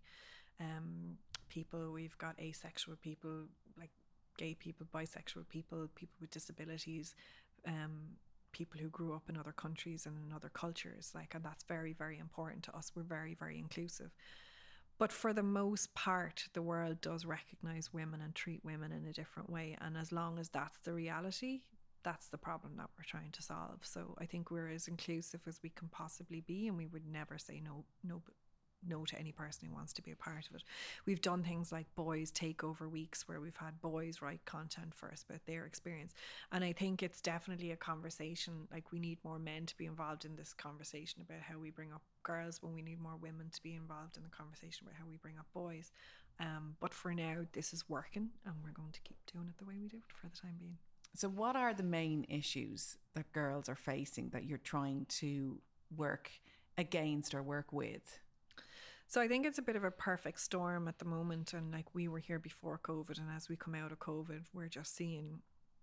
um, people, we've got asexual people, like gay people, bisexual people, people with disabilities, um, people who grew up in other countries and in other cultures, like, and that's very, very important to us. We're very, very inclusive. But for the most part, the world does recognise women and treat women in a different way. And as long as that's the reality, that's the problem that we're trying to solve. So I think we're as inclusive as we can possibly be, and we would never say no, no, no to any person who wants to be a part of it. We've done things like boys takeover weeks, where we've had boys write content for us about their experience. And I think it's definitely a conversation. Like, we need more men to be involved in this conversation about how we bring up girls, when we need more women to be involved in the conversation about how we bring up boys. Um, but for now, this is working, and we're going to keep doing it the way we do it for the time being. So what are the main issues that girls are facing that you're trying to work against or work with? So I think it's a bit of a perfect storm at the moment. And like, we were here before COVID, and as we come out of COVID, we're just seeing,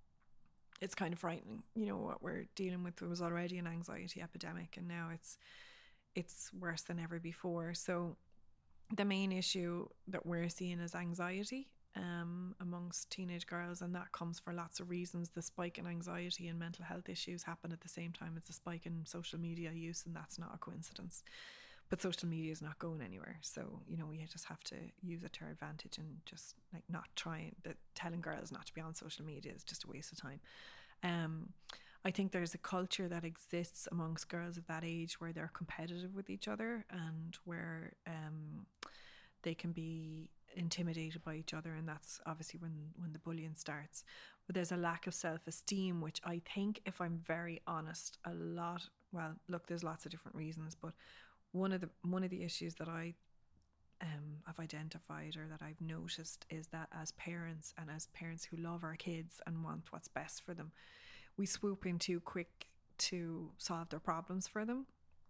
it's kind of frightening. You know, what we're dealing with was already an anxiety epidemic, and now it's it's worse than ever before. So the main issue that we're seeing is anxiety um, amongst teenage girls, and that comes for lots of reasons. The spike in anxiety and mental health issues happen at the same time as the spike in social media use, and that's not a coincidence. But social media is not going anywhere, so you know, we just have to use it to our advantage, and just like not trying that telling girls not to be on social media is just a waste of time. Um, I think there's a culture that exists amongst girls of that age where they're competitive with each other, and where um, they can be intimidated by each other, and that's obviously when when the bullying starts. But there's a lack of self-esteem, which I think, if I'm very honest, a lot, well, look, there's lots of different reasons, but one of the one of the issues that I um, I've identified or that I've noticed is that as parents and as parents who love our kids and want what's best for them, we swoop in too quick to solve their problems for them,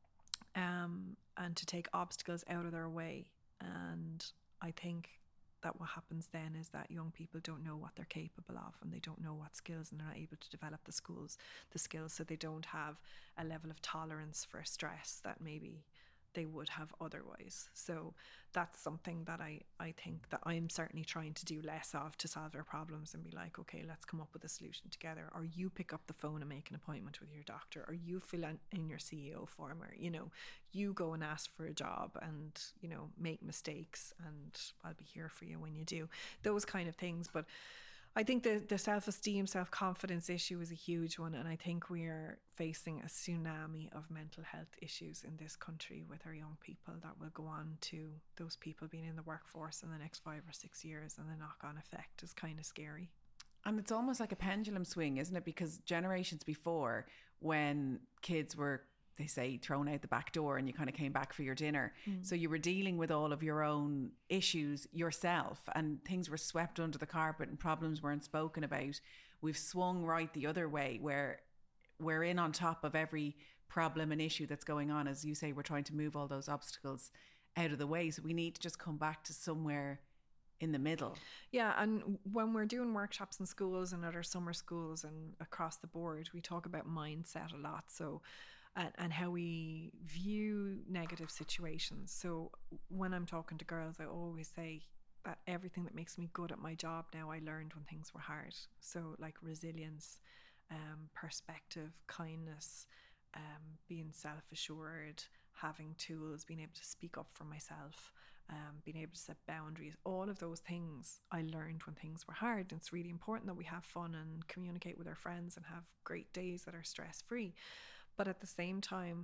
um, and to take obstacles out of their way. And I think that what happens then is that young people don't know what they're capable of, and they don't know what skills, and they're not able to develop the schools, the skills, so they don't have a level of tolerance for stress that maybe they would have otherwise. So that's something that I, I think that I'm certainly trying to do less of, to solve their problems and be like, okay, let's come up with a solution together. Or you pick up the phone and make an appointment with your doctor, or you fill in, in your C E O form, or, you know, you go and ask for a job and, you know, make mistakes, and I'll be here for you when you do. Those kind of things. But I think the, the self-esteem, self-confidence issue is a huge one, and I think we are facing a tsunami of mental health issues in this country with our young people that will go on to those people being in the workforce in the next five or six years, and the knock-on effect is kind of scary. And it's almost like a pendulum swing, isn't it? Because generations before, when kids were, they say, thrown out the back door and you kind of came back for your dinner. Mm. So you were dealing with all of your own issues yourself, and things were swept under the carpet and problems weren't spoken about. We've swung right the other way, where we're in on top of every problem and issue that's going on. As you say, we're trying to move all those obstacles out of the way. So we need to just come back to somewhere in the middle. Yeah, and when we're doing workshops in schools and at our summer schools and across the board, we talk about mindset a lot. So And, and how we view negative situations. So when I'm talking to girls, I always say that everything that makes me good at my job now, I learned when things were hard. So like resilience, um, perspective, kindness, um, being self-assured, having tools, being able to speak up for myself, um, being able to set boundaries, all of those things I learned when things were hard. And it's really important that we have fun and communicate with our friends and have great days that are stress-free. But at the same time,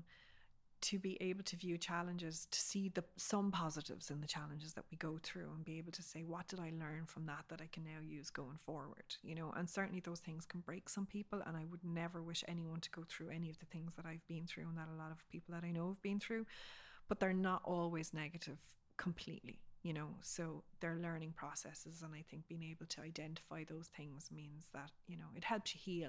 to be able to view challenges, to see the some positives in the challenges that we go through, and be able to say, what did I learn from that that I can now use going forward? You know, and certainly those things can break some people, and I would never wish anyone to go through any of the things that I've been through and that a lot of people that I know have been through. But they're not always negative completely, you know, so they're learning processes, and I think being able to identify those things means that, you know, it helps you heal.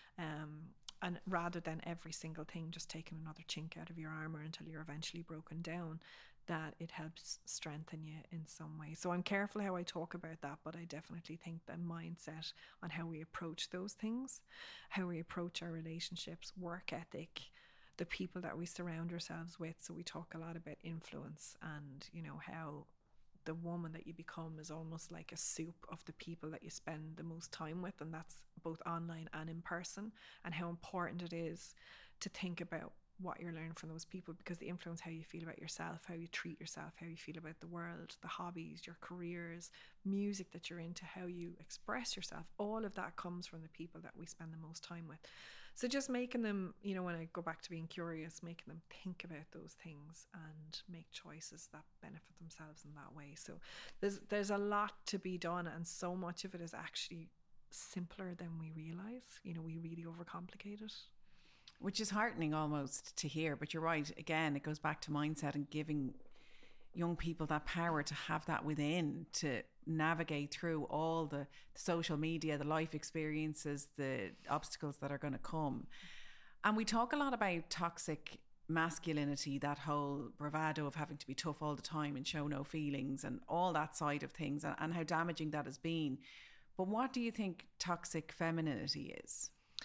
Um, And rather than every single thing just taking another chink out of your armor until you're eventually broken down, that it helps strengthen you in some way. So I'm careful how I talk about that, but I definitely think the mindset on how we approach those things, how we approach our relationships, work ethic, the people that we surround ourselves with. So we talk a lot about influence, and, you know, how the woman that you become is almost like a soup of the people that you spend the most time with, and that's both online and in person, and how important it is to think about what you're learning from those people, because they influence how you feel about yourself, how you treat yourself, how you feel about the world, the hobbies, your careers, music that you're into, how you express yourself. All of that comes from the people that we spend the most time with. So just making them, you know, when I go back to being curious, making them think about those things and make choices that benefit themselves in that way. So there's there's a lot to be done, and so much of it is actually simpler than we realize. You know, we really overcomplicate it. Which is heartening almost to hear, but you're right. Again, it goes back to mindset and giving young people that power to have that within, to navigate through all the social media, the life experiences, the obstacles that are going to come. And we talk a lot about toxic masculinity, that whole bravado of having to be tough all the time and show no feelings and all that side of things, and, and how damaging that has been. But what do you think toxic femininity is?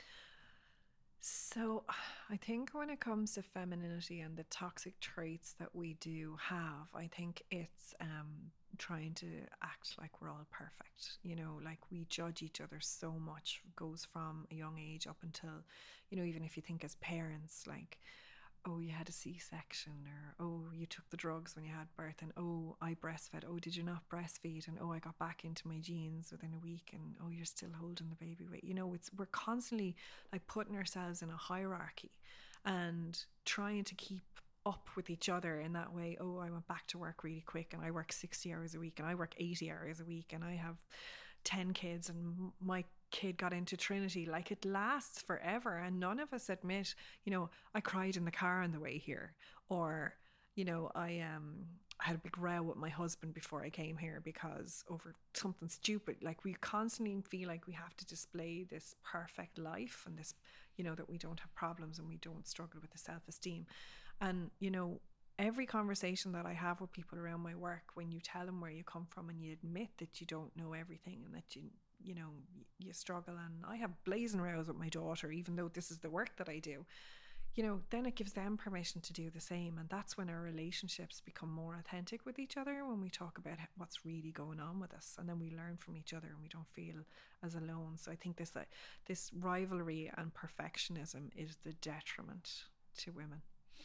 So I think when it comes to femininity and the toxic traits that we do have, I think it's um, trying to act like we're all perfect. You know, like we judge each other so much, goes from a young age up until, you know, even if you think as parents, like, oh, you had a C-section, or oh, you took the drugs when you had birth, and oh, I breastfed, oh, did you not breastfeed, and oh, I got back into my jeans within a week, and oh, you're still holding the baby weight. You know, it's we're constantly like putting ourselves in a hierarchy and trying to keep up with each other in that way. Oh, I went back to work really quick, and I work sixty hours a week, and I work eighty hours a week, and I have ten kids, and my kid got into Trinity. Like, it lasts forever, and none of us admit, you know, I cried in the car on the way here, or, you know, I um I had a big row with my husband before I came here because over something stupid. Like, we constantly feel like we have to display this perfect life and this, you know, that we don't have problems and we don't struggle with the self-esteem. And, you know, every conversation that I have with people around my work, when you tell them where you come from and you admit that you don't know everything and that you, you know, you struggle. And I have blazing rows with my daughter, even though this is the work that I do. You know, then it gives them permission to do the same. And that's when our relationships become more authentic with each other, when we talk about what's really going on with us. And then we learn from each other and we don't feel as alone. So I think this, uh, this rivalry and perfectionism is the detriment to women.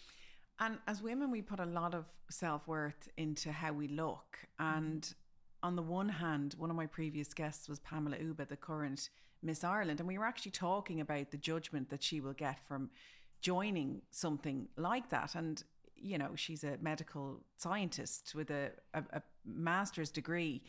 And as women, we put a lot of self-worth into how we look. And mm. on the one hand, one of my previous guests was Pamela Uba, the current Miss Ireland. And we were actually talking about the judgment that she will get from joining something like that. And, you know, she's a medical scientist with a, a, a master's degree.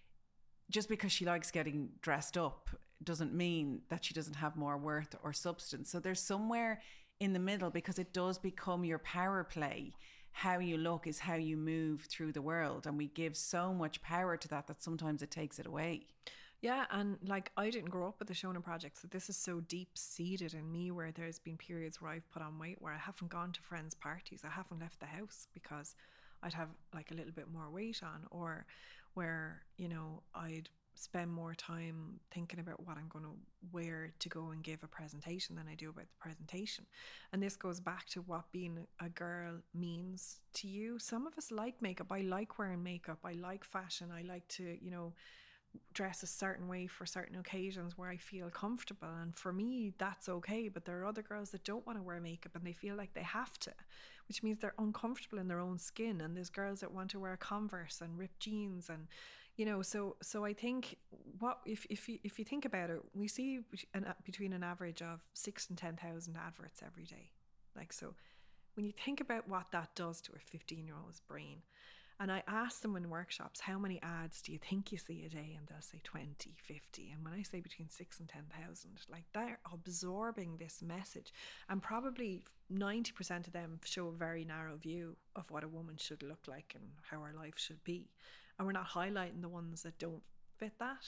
Just because she likes getting dressed up doesn't mean that she doesn't have more worth or substance. So there's somewhere in the middle, because it does become your power play. How you look is how you move through the world. And we give so much power to that that sometimes it takes it away. Yeah, and like, I didn't grow up with the Shona Project, so this is so deep-seated in me, where there's been periods where I've put on weight, where I haven't gone to friends' parties, I haven't left the house because I'd have like a little bit more weight on, or where, you know, I'd spend more time thinking about what I'm going to wear to go and give a presentation than I do about the presentation. And this goes back to what being a girl means to you. Some of us like makeup. I like wearing makeup. I like fashion. I like to, you know, dress a certain way for certain occasions where I feel comfortable, and for me that's okay. But there are other girls that don't want to wear makeup and they feel like they have to, which means they're uncomfortable in their own skin. And there's girls that want to wear Converse and ripped jeans, and you know, so so I think what if if you, if you think about it, we see an, between an average of six and ten thousand adverts every day. Like, so when you think about what that does to a fifteen year old's brain. And I ask them in workshops, how many ads do you think you see a day? And they'll say twenty, fifty. And when I say between six and ten thousand, like, they're absorbing this message. And probably ninety percent of them show a very narrow view of what a woman should look like and how her life should be. And we're not highlighting the ones that don't fit that.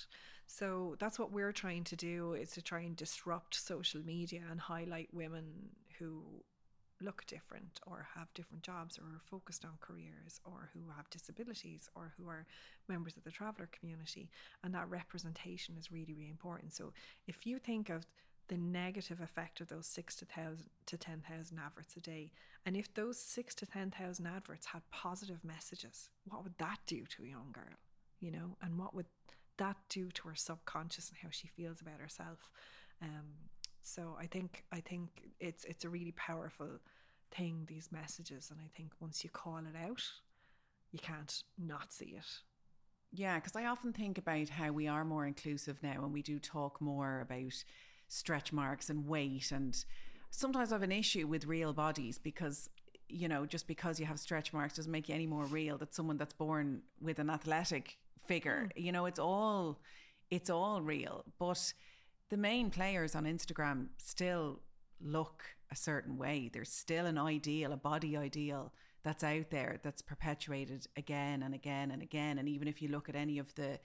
So that's what we're trying to do, is to try and disrupt social media and highlight women who look different, or have different jobs, or are focused on careers, or who have disabilities, or who are members of the traveller community. And that representation is really, really important. So if you think of the negative effect of those six to thousand to ten thousand adverts a day, and if those six to ten thousand adverts had positive messages, what would that do to a young girl? You know, and what would that do to her subconscious and how she feels about herself? Um, So I think I think it's it's a really powerful thing, these messages. And I think once you call it out, you can't not see it. Yeah, because I often think about how we are more inclusive now, and we do talk more about stretch marks and weight. And sometimes I have an issue with real bodies, because, you know, just because you have stretch marks doesn't make you any more real than someone that's born with an athletic figure. Mm. You know, it's all it's all real. But the main players on Instagram still look a certain way. There's still an ideal, a body ideal that's out there, that's perpetuated again and again and again. And even if you look at any of the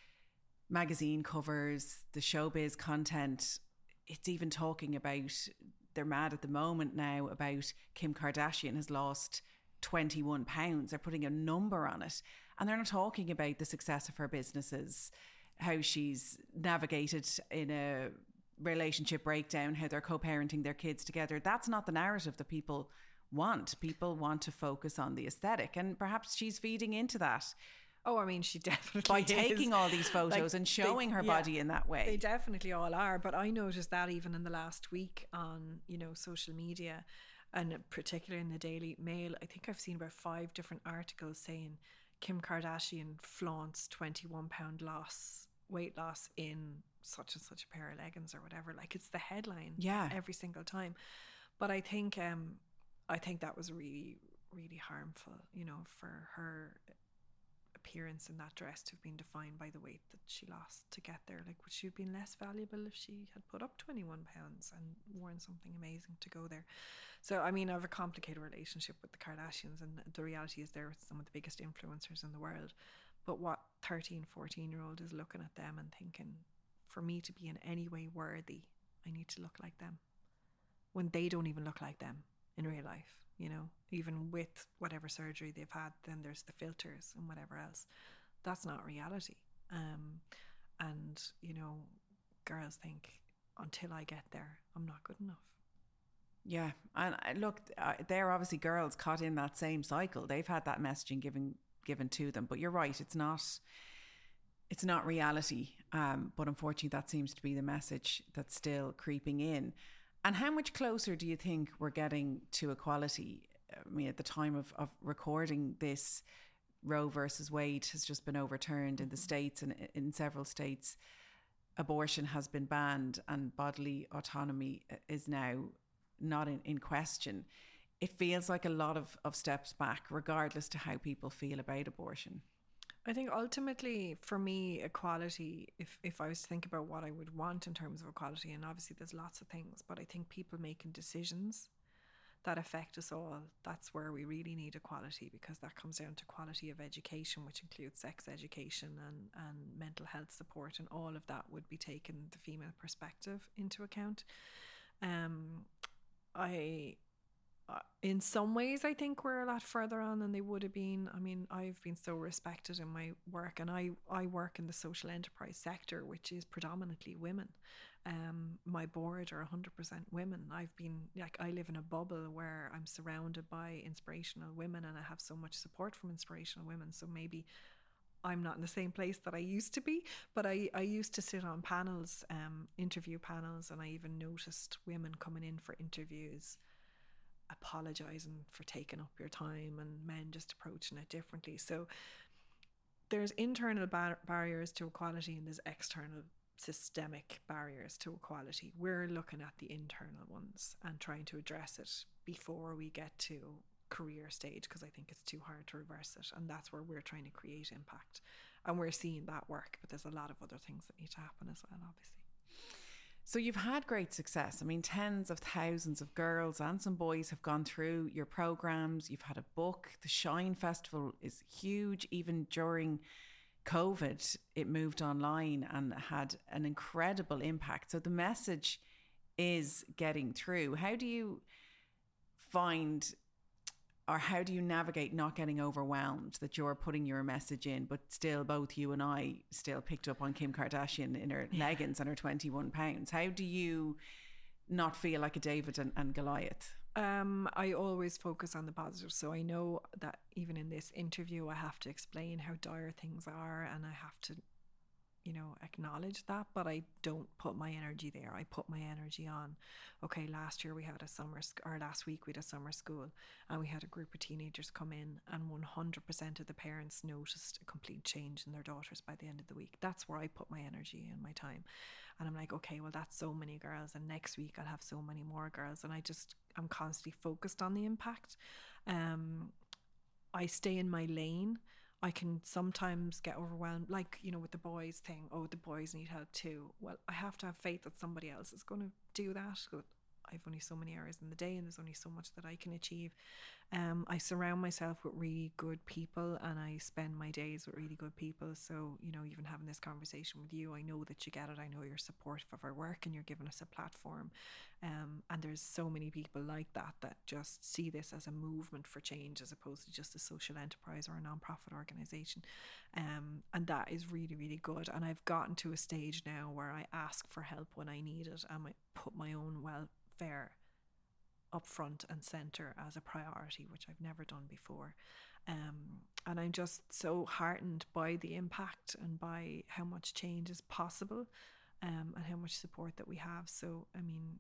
magazine covers, the showbiz content, it's even talking about, they're mad at the moment now about Kim Kardashian has lost twenty-one pounds. They're putting a number on it. And they're not talking about the success of her businesses, how she's navigated in a relationship breakdown, how they're co-parenting their kids together. That's not the narrative that people want. People want to focus on the aesthetic, and perhaps she's feeding into that. Oh, I mean, she definitely by is. taking all these photos like, and showing they, her yeah, body in that way. They definitely all are. But I noticed that even in the last week on, you know, social media, and particularly in the Daily Mail, I think I've seen about five different articles saying Kim Kardashian flaunts twenty-one pound loss, weight loss in such and such a pair of leggings or whatever. Like, it's the headline yeah. every single time. But I think um, I think that was really, really harmful, you know, for her appearance in that dress to have been defined by the weight that she lost to get there. Like, would she have been less valuable if she had put up twenty-one pounds and worn something amazing to go there? So, I mean, I have a complicated relationship with the Kardashians, and the reality is they're some of the biggest influencers in the world. But what thirteen, fourteen year old is looking at them and thinking, for me to be in any way worthy, I need to look like them, when they don't even look like them in real life, you know, even with whatever surgery they've had. Then there's the filters and whatever else. That's not reality. Um, and, you know, girls think, until I get there, I'm not good enough. Yeah. And uh, look, uh, they're obviously girls caught in that same cycle. They've had that messaging given given to them. But you're right, it's not it's not reality. Um, but unfortunately, that seems to be the message that's still creeping in. And how much closer do you think we're getting to equality? I mean, at the time of, of recording this, Roe versus Wade has just been overturned in the States, and in several states, abortion has been banned and bodily autonomy is now not in, in question. It feels like a lot of, of steps back, regardless to how people feel about abortion. I think ultimately, for me, equality, if, if I was to think about what I would want in terms of equality, and obviously there's lots of things, but I think people making decisions that affect us all, that's where we really need equality, because that comes down to quality of education, which includes sex education and, and mental health support, and all of that would be taken the female perspective into account. Um, I... Uh, in some ways, I think we're a lot further on than they would have been. I mean, I've been so respected in my work, and I, I work in the social enterprise sector, which is predominantly women. Um, my board are one hundred percent women. I've been, like, I live in a bubble where I'm surrounded by inspirational women, and I have so much support from inspirational women. So maybe I'm not in the same place that I used to be, but I, I used to sit on panels, um, interview panels, and I even noticed women coming in for interviews apologizing for taking up your time, and men just approaching it differently. So there's internal bar- barriers to equality, and there's external systemic barriers to equality. We're looking at the internal ones and trying to address it before we get to career stage, because I think it's too hard to reverse it, and that's where we're trying to create impact, and we're seeing that work. But there's a lot of other things that need to happen as well, obviously. So you've had great success. I mean, tens of thousands of girls and some boys have gone through your programs. You've had a book. The Shine Festival is huge. Even during COVID, it moved online and had an incredible impact. So the message is getting through. How do you find, or how do you navigate not getting overwhelmed that you're putting your message in, but still both you and I still picked up on Kim Kardashian in her yeah. leggings and her twenty-one pounds? How do you not feel like a David and, and Goliath? Um, I always focus on the positive. So I know that even in this interview, I have to explain how dire things are, and I have to, you know, acknowledge that, but I don't put my energy there. I put my energy on, okay, last year we had a summer, sc- or last week we had a summer school, and we had a group of teenagers come in, and one hundred percent of the parents noticed a complete change in their daughters by the end of the week. That's where I put my energy and my time. And I'm like, okay, well, that's so many girls, and next week I'll have so many more girls. And I just, I'm constantly focused on the impact. Um, I stay in my lane. I can sometimes get overwhelmed, like, you know, with the boys thing. Oh, the boys need help too. Well, I have to have faith that somebody else is going to do that. I've only so many hours in the day, and there's only so much that I can achieve. Um, I surround myself with really good people, and I spend my days with really good people. So, you know, even having this conversation with you, I know that you get it. I know you're supportive of our work, and you're giving us a platform. Um, and there's so many people like that that just see this as a movement for change, as opposed to just a social enterprise or a non-profit organisation. Um, and that is really, really good. And I've gotten to a stage now where I ask for help when I need it, and I put my own welfare up front and centre as a priority, which I've never done before. Um, and I'm just so heartened by the impact and by how much change is possible, um, and how much support that we have. So, I mean,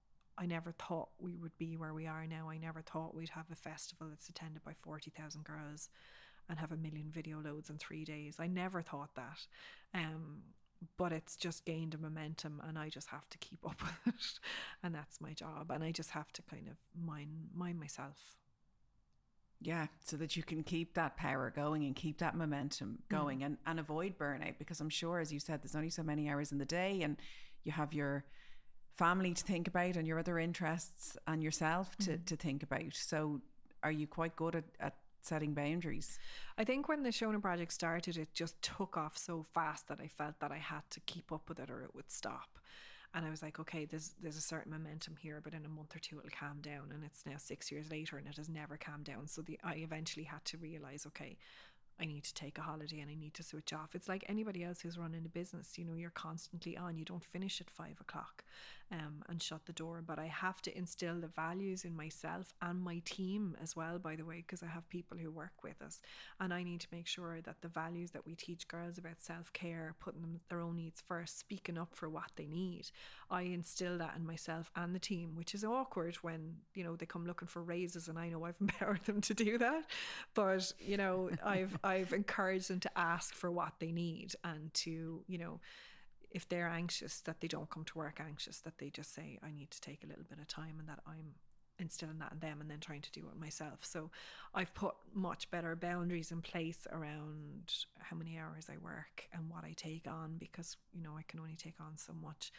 I never thought we would be where we are now. I never thought we'd have a festival that's attended by forty thousand girls and have a million video loads in three days. I never thought that. Um, but it's just gained a momentum, and I just have to keep up with it. And that's my job. And I just have to kind of mind, mind myself. Yeah, so that you can keep that power going and keep that momentum going, mm. and, and avoid burnout, because I'm sure, as you said, there's only so many hours in the day, and you have your family to think about and your other interests and yourself to, mm. to think about. So are you quite good at, at setting boundaries? I think when the Shona project started, it just took off so fast that I felt that I had to keep up with it or it would stop. And I was like, okay, there's there's a certain momentum here, but in a month or two it'll calm down. And it's now six years later and it has never calmed down. So the I eventually had to realize, okay, I need to take a holiday and I need to switch off. It's like anybody else who's running a business, you know, you're constantly on. You don't finish at five o'clock um, and shut the door. But I have to instill the values in myself and my team as well, by the way, because I have people who work with us. And I need to make sure that the values that we teach girls about self-care, putting them their own needs first, speaking up for what they need, I instill that in myself and the team, which is awkward when, you know, they come looking for raises and I know I've empowered them to do that. But, you know, I've I've encouraged them to ask for what they need, and to, you know, if they're anxious, that they don't come to work anxious, that they just say, I need to take a little bit of time, and that I'm instilling that in them and then trying to do it myself. So I've put much better boundaries in place around how many hours I work and what I take on, because, you know, I can only take on so much,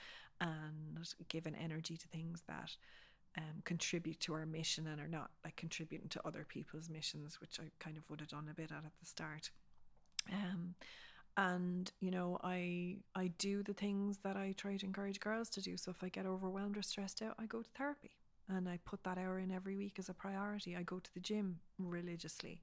and give an energy to things that Um, contribute to our mission and are not like contributing to other people's missions, which I kind of would have done a bit at at the start. Um, and you know, I I do the things that I try to encourage girls to do. So if I get overwhelmed or stressed out, I go to therapy, and I put that hour in every week as a priority. I go to the gym religiously,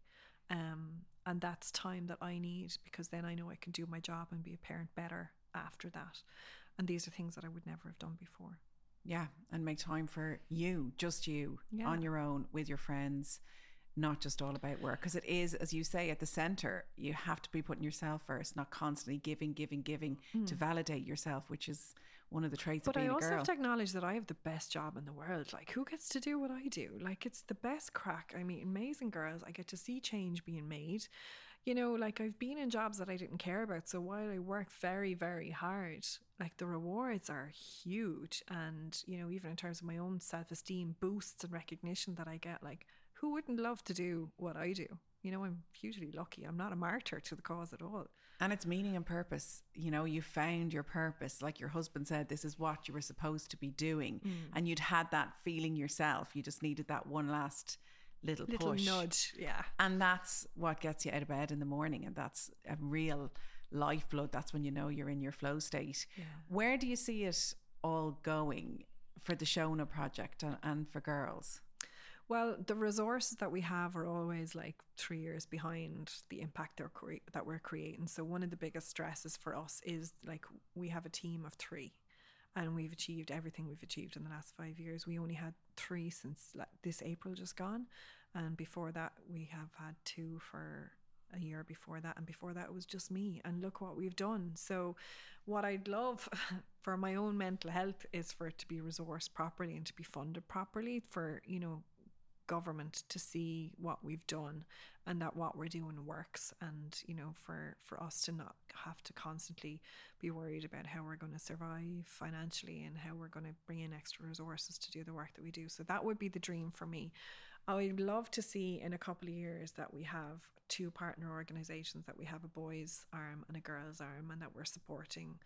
um, and that's time that I need, because then I know I can do my job and be a parent better after that. And these are things that I would never have done before. Yeah, and make time for you, just you, yeah. on your own, with your friends, not just all about work. Because it is, as you say, at the centre, you have to be putting yourself first, not constantly giving, giving, giving mm. to validate yourself, which is one of the traits but of being a girl. But I also have to acknowledge that I have the best job in the world. Like, who gets to do what I do? Like, it's the best crack. I mean, amazing girls. I get to see change being made. You know, like, I've been in jobs that I didn't care about. So while I work very, very hard, like, the rewards are huge. And, you know, even in terms of my own self-esteem boosts and recognition that I get, like, who wouldn't love to do what I do? You know, I'm hugely lucky. I'm not a martyr to the cause at all. And it's meaning and purpose. You know, you found your purpose. Like your husband said, this is what you were supposed to be doing. Mm. And you'd had that feeling yourself. You just needed that one last little, little push. nudge. Yeah. And that's what gets you out of bed in the morning. And that's a real lifeblood. That's when you know you're in your flow state. Yeah. Where do you see it all going for the Shona project and, and for girls? Well, the resources that we have are always like three years behind the impact they're cre- that we're creating. So one of the biggest stresses for us is, like, we have a team of three, and we've achieved everything we've achieved in the last five years. We only had three since like, this April just gone. And before that, we have had two for a year before that. And before that, it was just me. And look what we've done. So what I'd love for my own mental health is for it to be resourced properly and to be funded properly, for, you know, government to see what we've done and that what we're doing works, and, you know, for for us to not have to constantly be worried about how we're going to survive financially and how we're going to bring in extra resources to do the work that we do. So that would be the dream for me. I'd love to see in a couple of years that we have two partner organizations, that we have a boys' arm and a girls' arm, and that we're supporting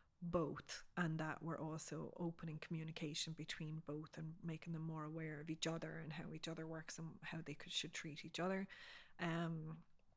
both, and that we're also opening communication between both and making them more aware of each other and how each other works and how they could, should treat each other. Um,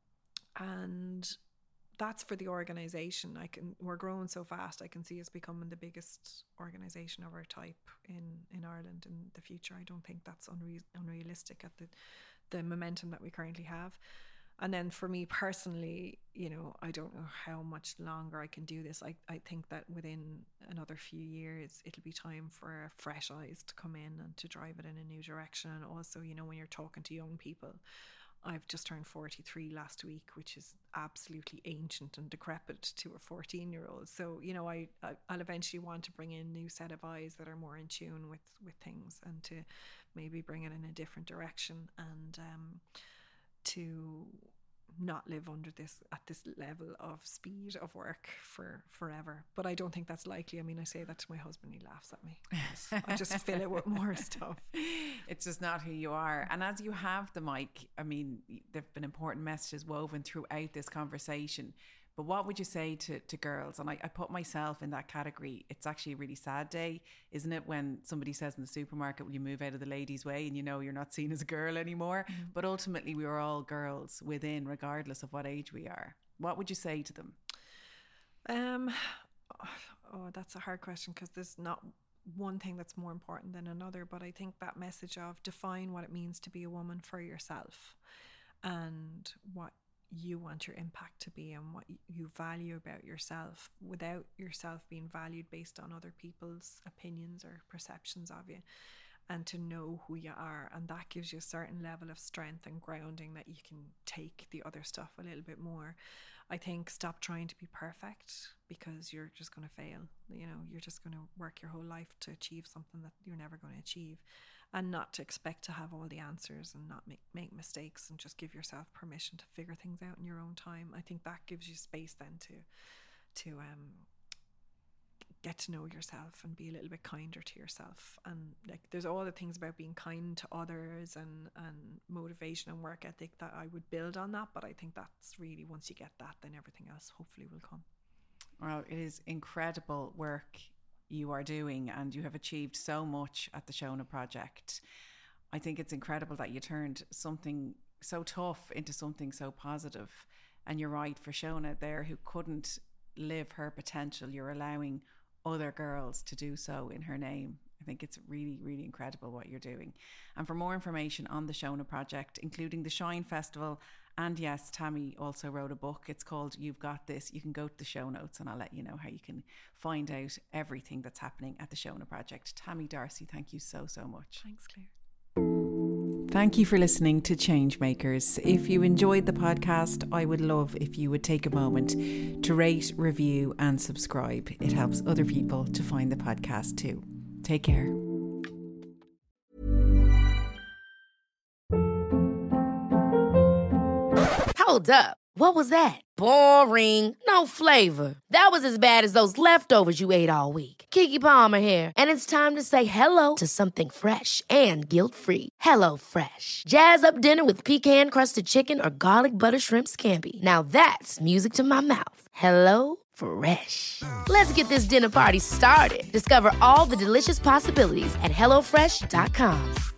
and that's for the organization. I can, we're growing so fast. I can see us becoming the biggest organization of our type in, in Ireland in the future. I don't think that's unre- unrealistic at the, the momentum that we currently have. And then for me personally, you know, I don't know how much longer I can do this. I, I think that within another few years, it'll be time for fresh eyes to come in and to drive it in a new direction. And also, you know, when you're talking to young people, I've just turned forty-three last week, which is absolutely ancient and decrepit to a fourteen-year-old. So, you know, I, I, I'll eventually want to bring in a new set of eyes that are more in tune with, with things, and to maybe bring it in a different direction, and um, to not live under this at this level of speed of work for forever. But I don't think that's likely. I mean, I say that to my husband, he laughs at me. I just fill it with more stuff. It's just not who you are. And as you have the mic, I mean, there've been important messages woven throughout this conversation. But what would you say to, to girls? And I, I put myself in that category. It's actually a really sad day, isn't it? When somebody says in the supermarket, will you move out of the ladies' way? And you know, you're not seen as a girl anymore. Mm-hmm. But ultimately we are all girls within, regardless of what age we are. What would you say to them? Um, oh, that's a hard question, because there's not one thing that's more important than another. But I think that message of define what it means to be a woman for yourself, and what you want your impact to be, and what you value about yourself, without yourself being valued based on other people's opinions or perceptions of you, and to know who you are. And that gives you a certain level of strength and grounding that you can take the other stuff a little bit more. I think stop trying to be perfect, because you're just going to fail. You know, you're just going to work your whole life to achieve something that you're never going to achieve. And not to expect to have all the answers, and not make, make mistakes, and just give yourself permission to figure things out in your own time. I think that gives you space then to to um get to know yourself and be a little bit kinder to yourself. And like, there's all the things about being kind to others and, and motivation and work ethic that I would build on that. But I think that's really, once you get that, then everything else hopefully will come. Well, it is incredible work you are doing, and you have achieved so much at the Shona Project. I think it's incredible that you turned something so tough into something so positive. And you're right, for Shona there, who couldn't live her potential, you're allowing other girls to do so in her name. I think it's really, really incredible what you're doing. And for more information on the Shona Project, including the Shine Festival, and yes, Tammy also wrote a book. It's called You've Got This. You can go to the show notes and I'll let you know how you can find out everything that's happening at the Shona Project. Tammy Darcy, thank you so, so much. Thanks, Claire. Thank you for listening to Changemakers. If you enjoyed the podcast, I would love if you would take a moment to rate, review and subscribe. It helps other people to find the podcast too. Take care. Hold up. What was that? Boring. No flavor. That was as bad as those leftovers you ate all week. Keke Palmer here, and it's time to say hello to something fresh and guilt-free. Hello Fresh. Jazz up dinner with pecan-crusted chicken or garlic butter shrimp scampi. Now that's music to my mouth. Hello Fresh. Let's get this dinner party started. Discover all the delicious possibilities at hello fresh dot com.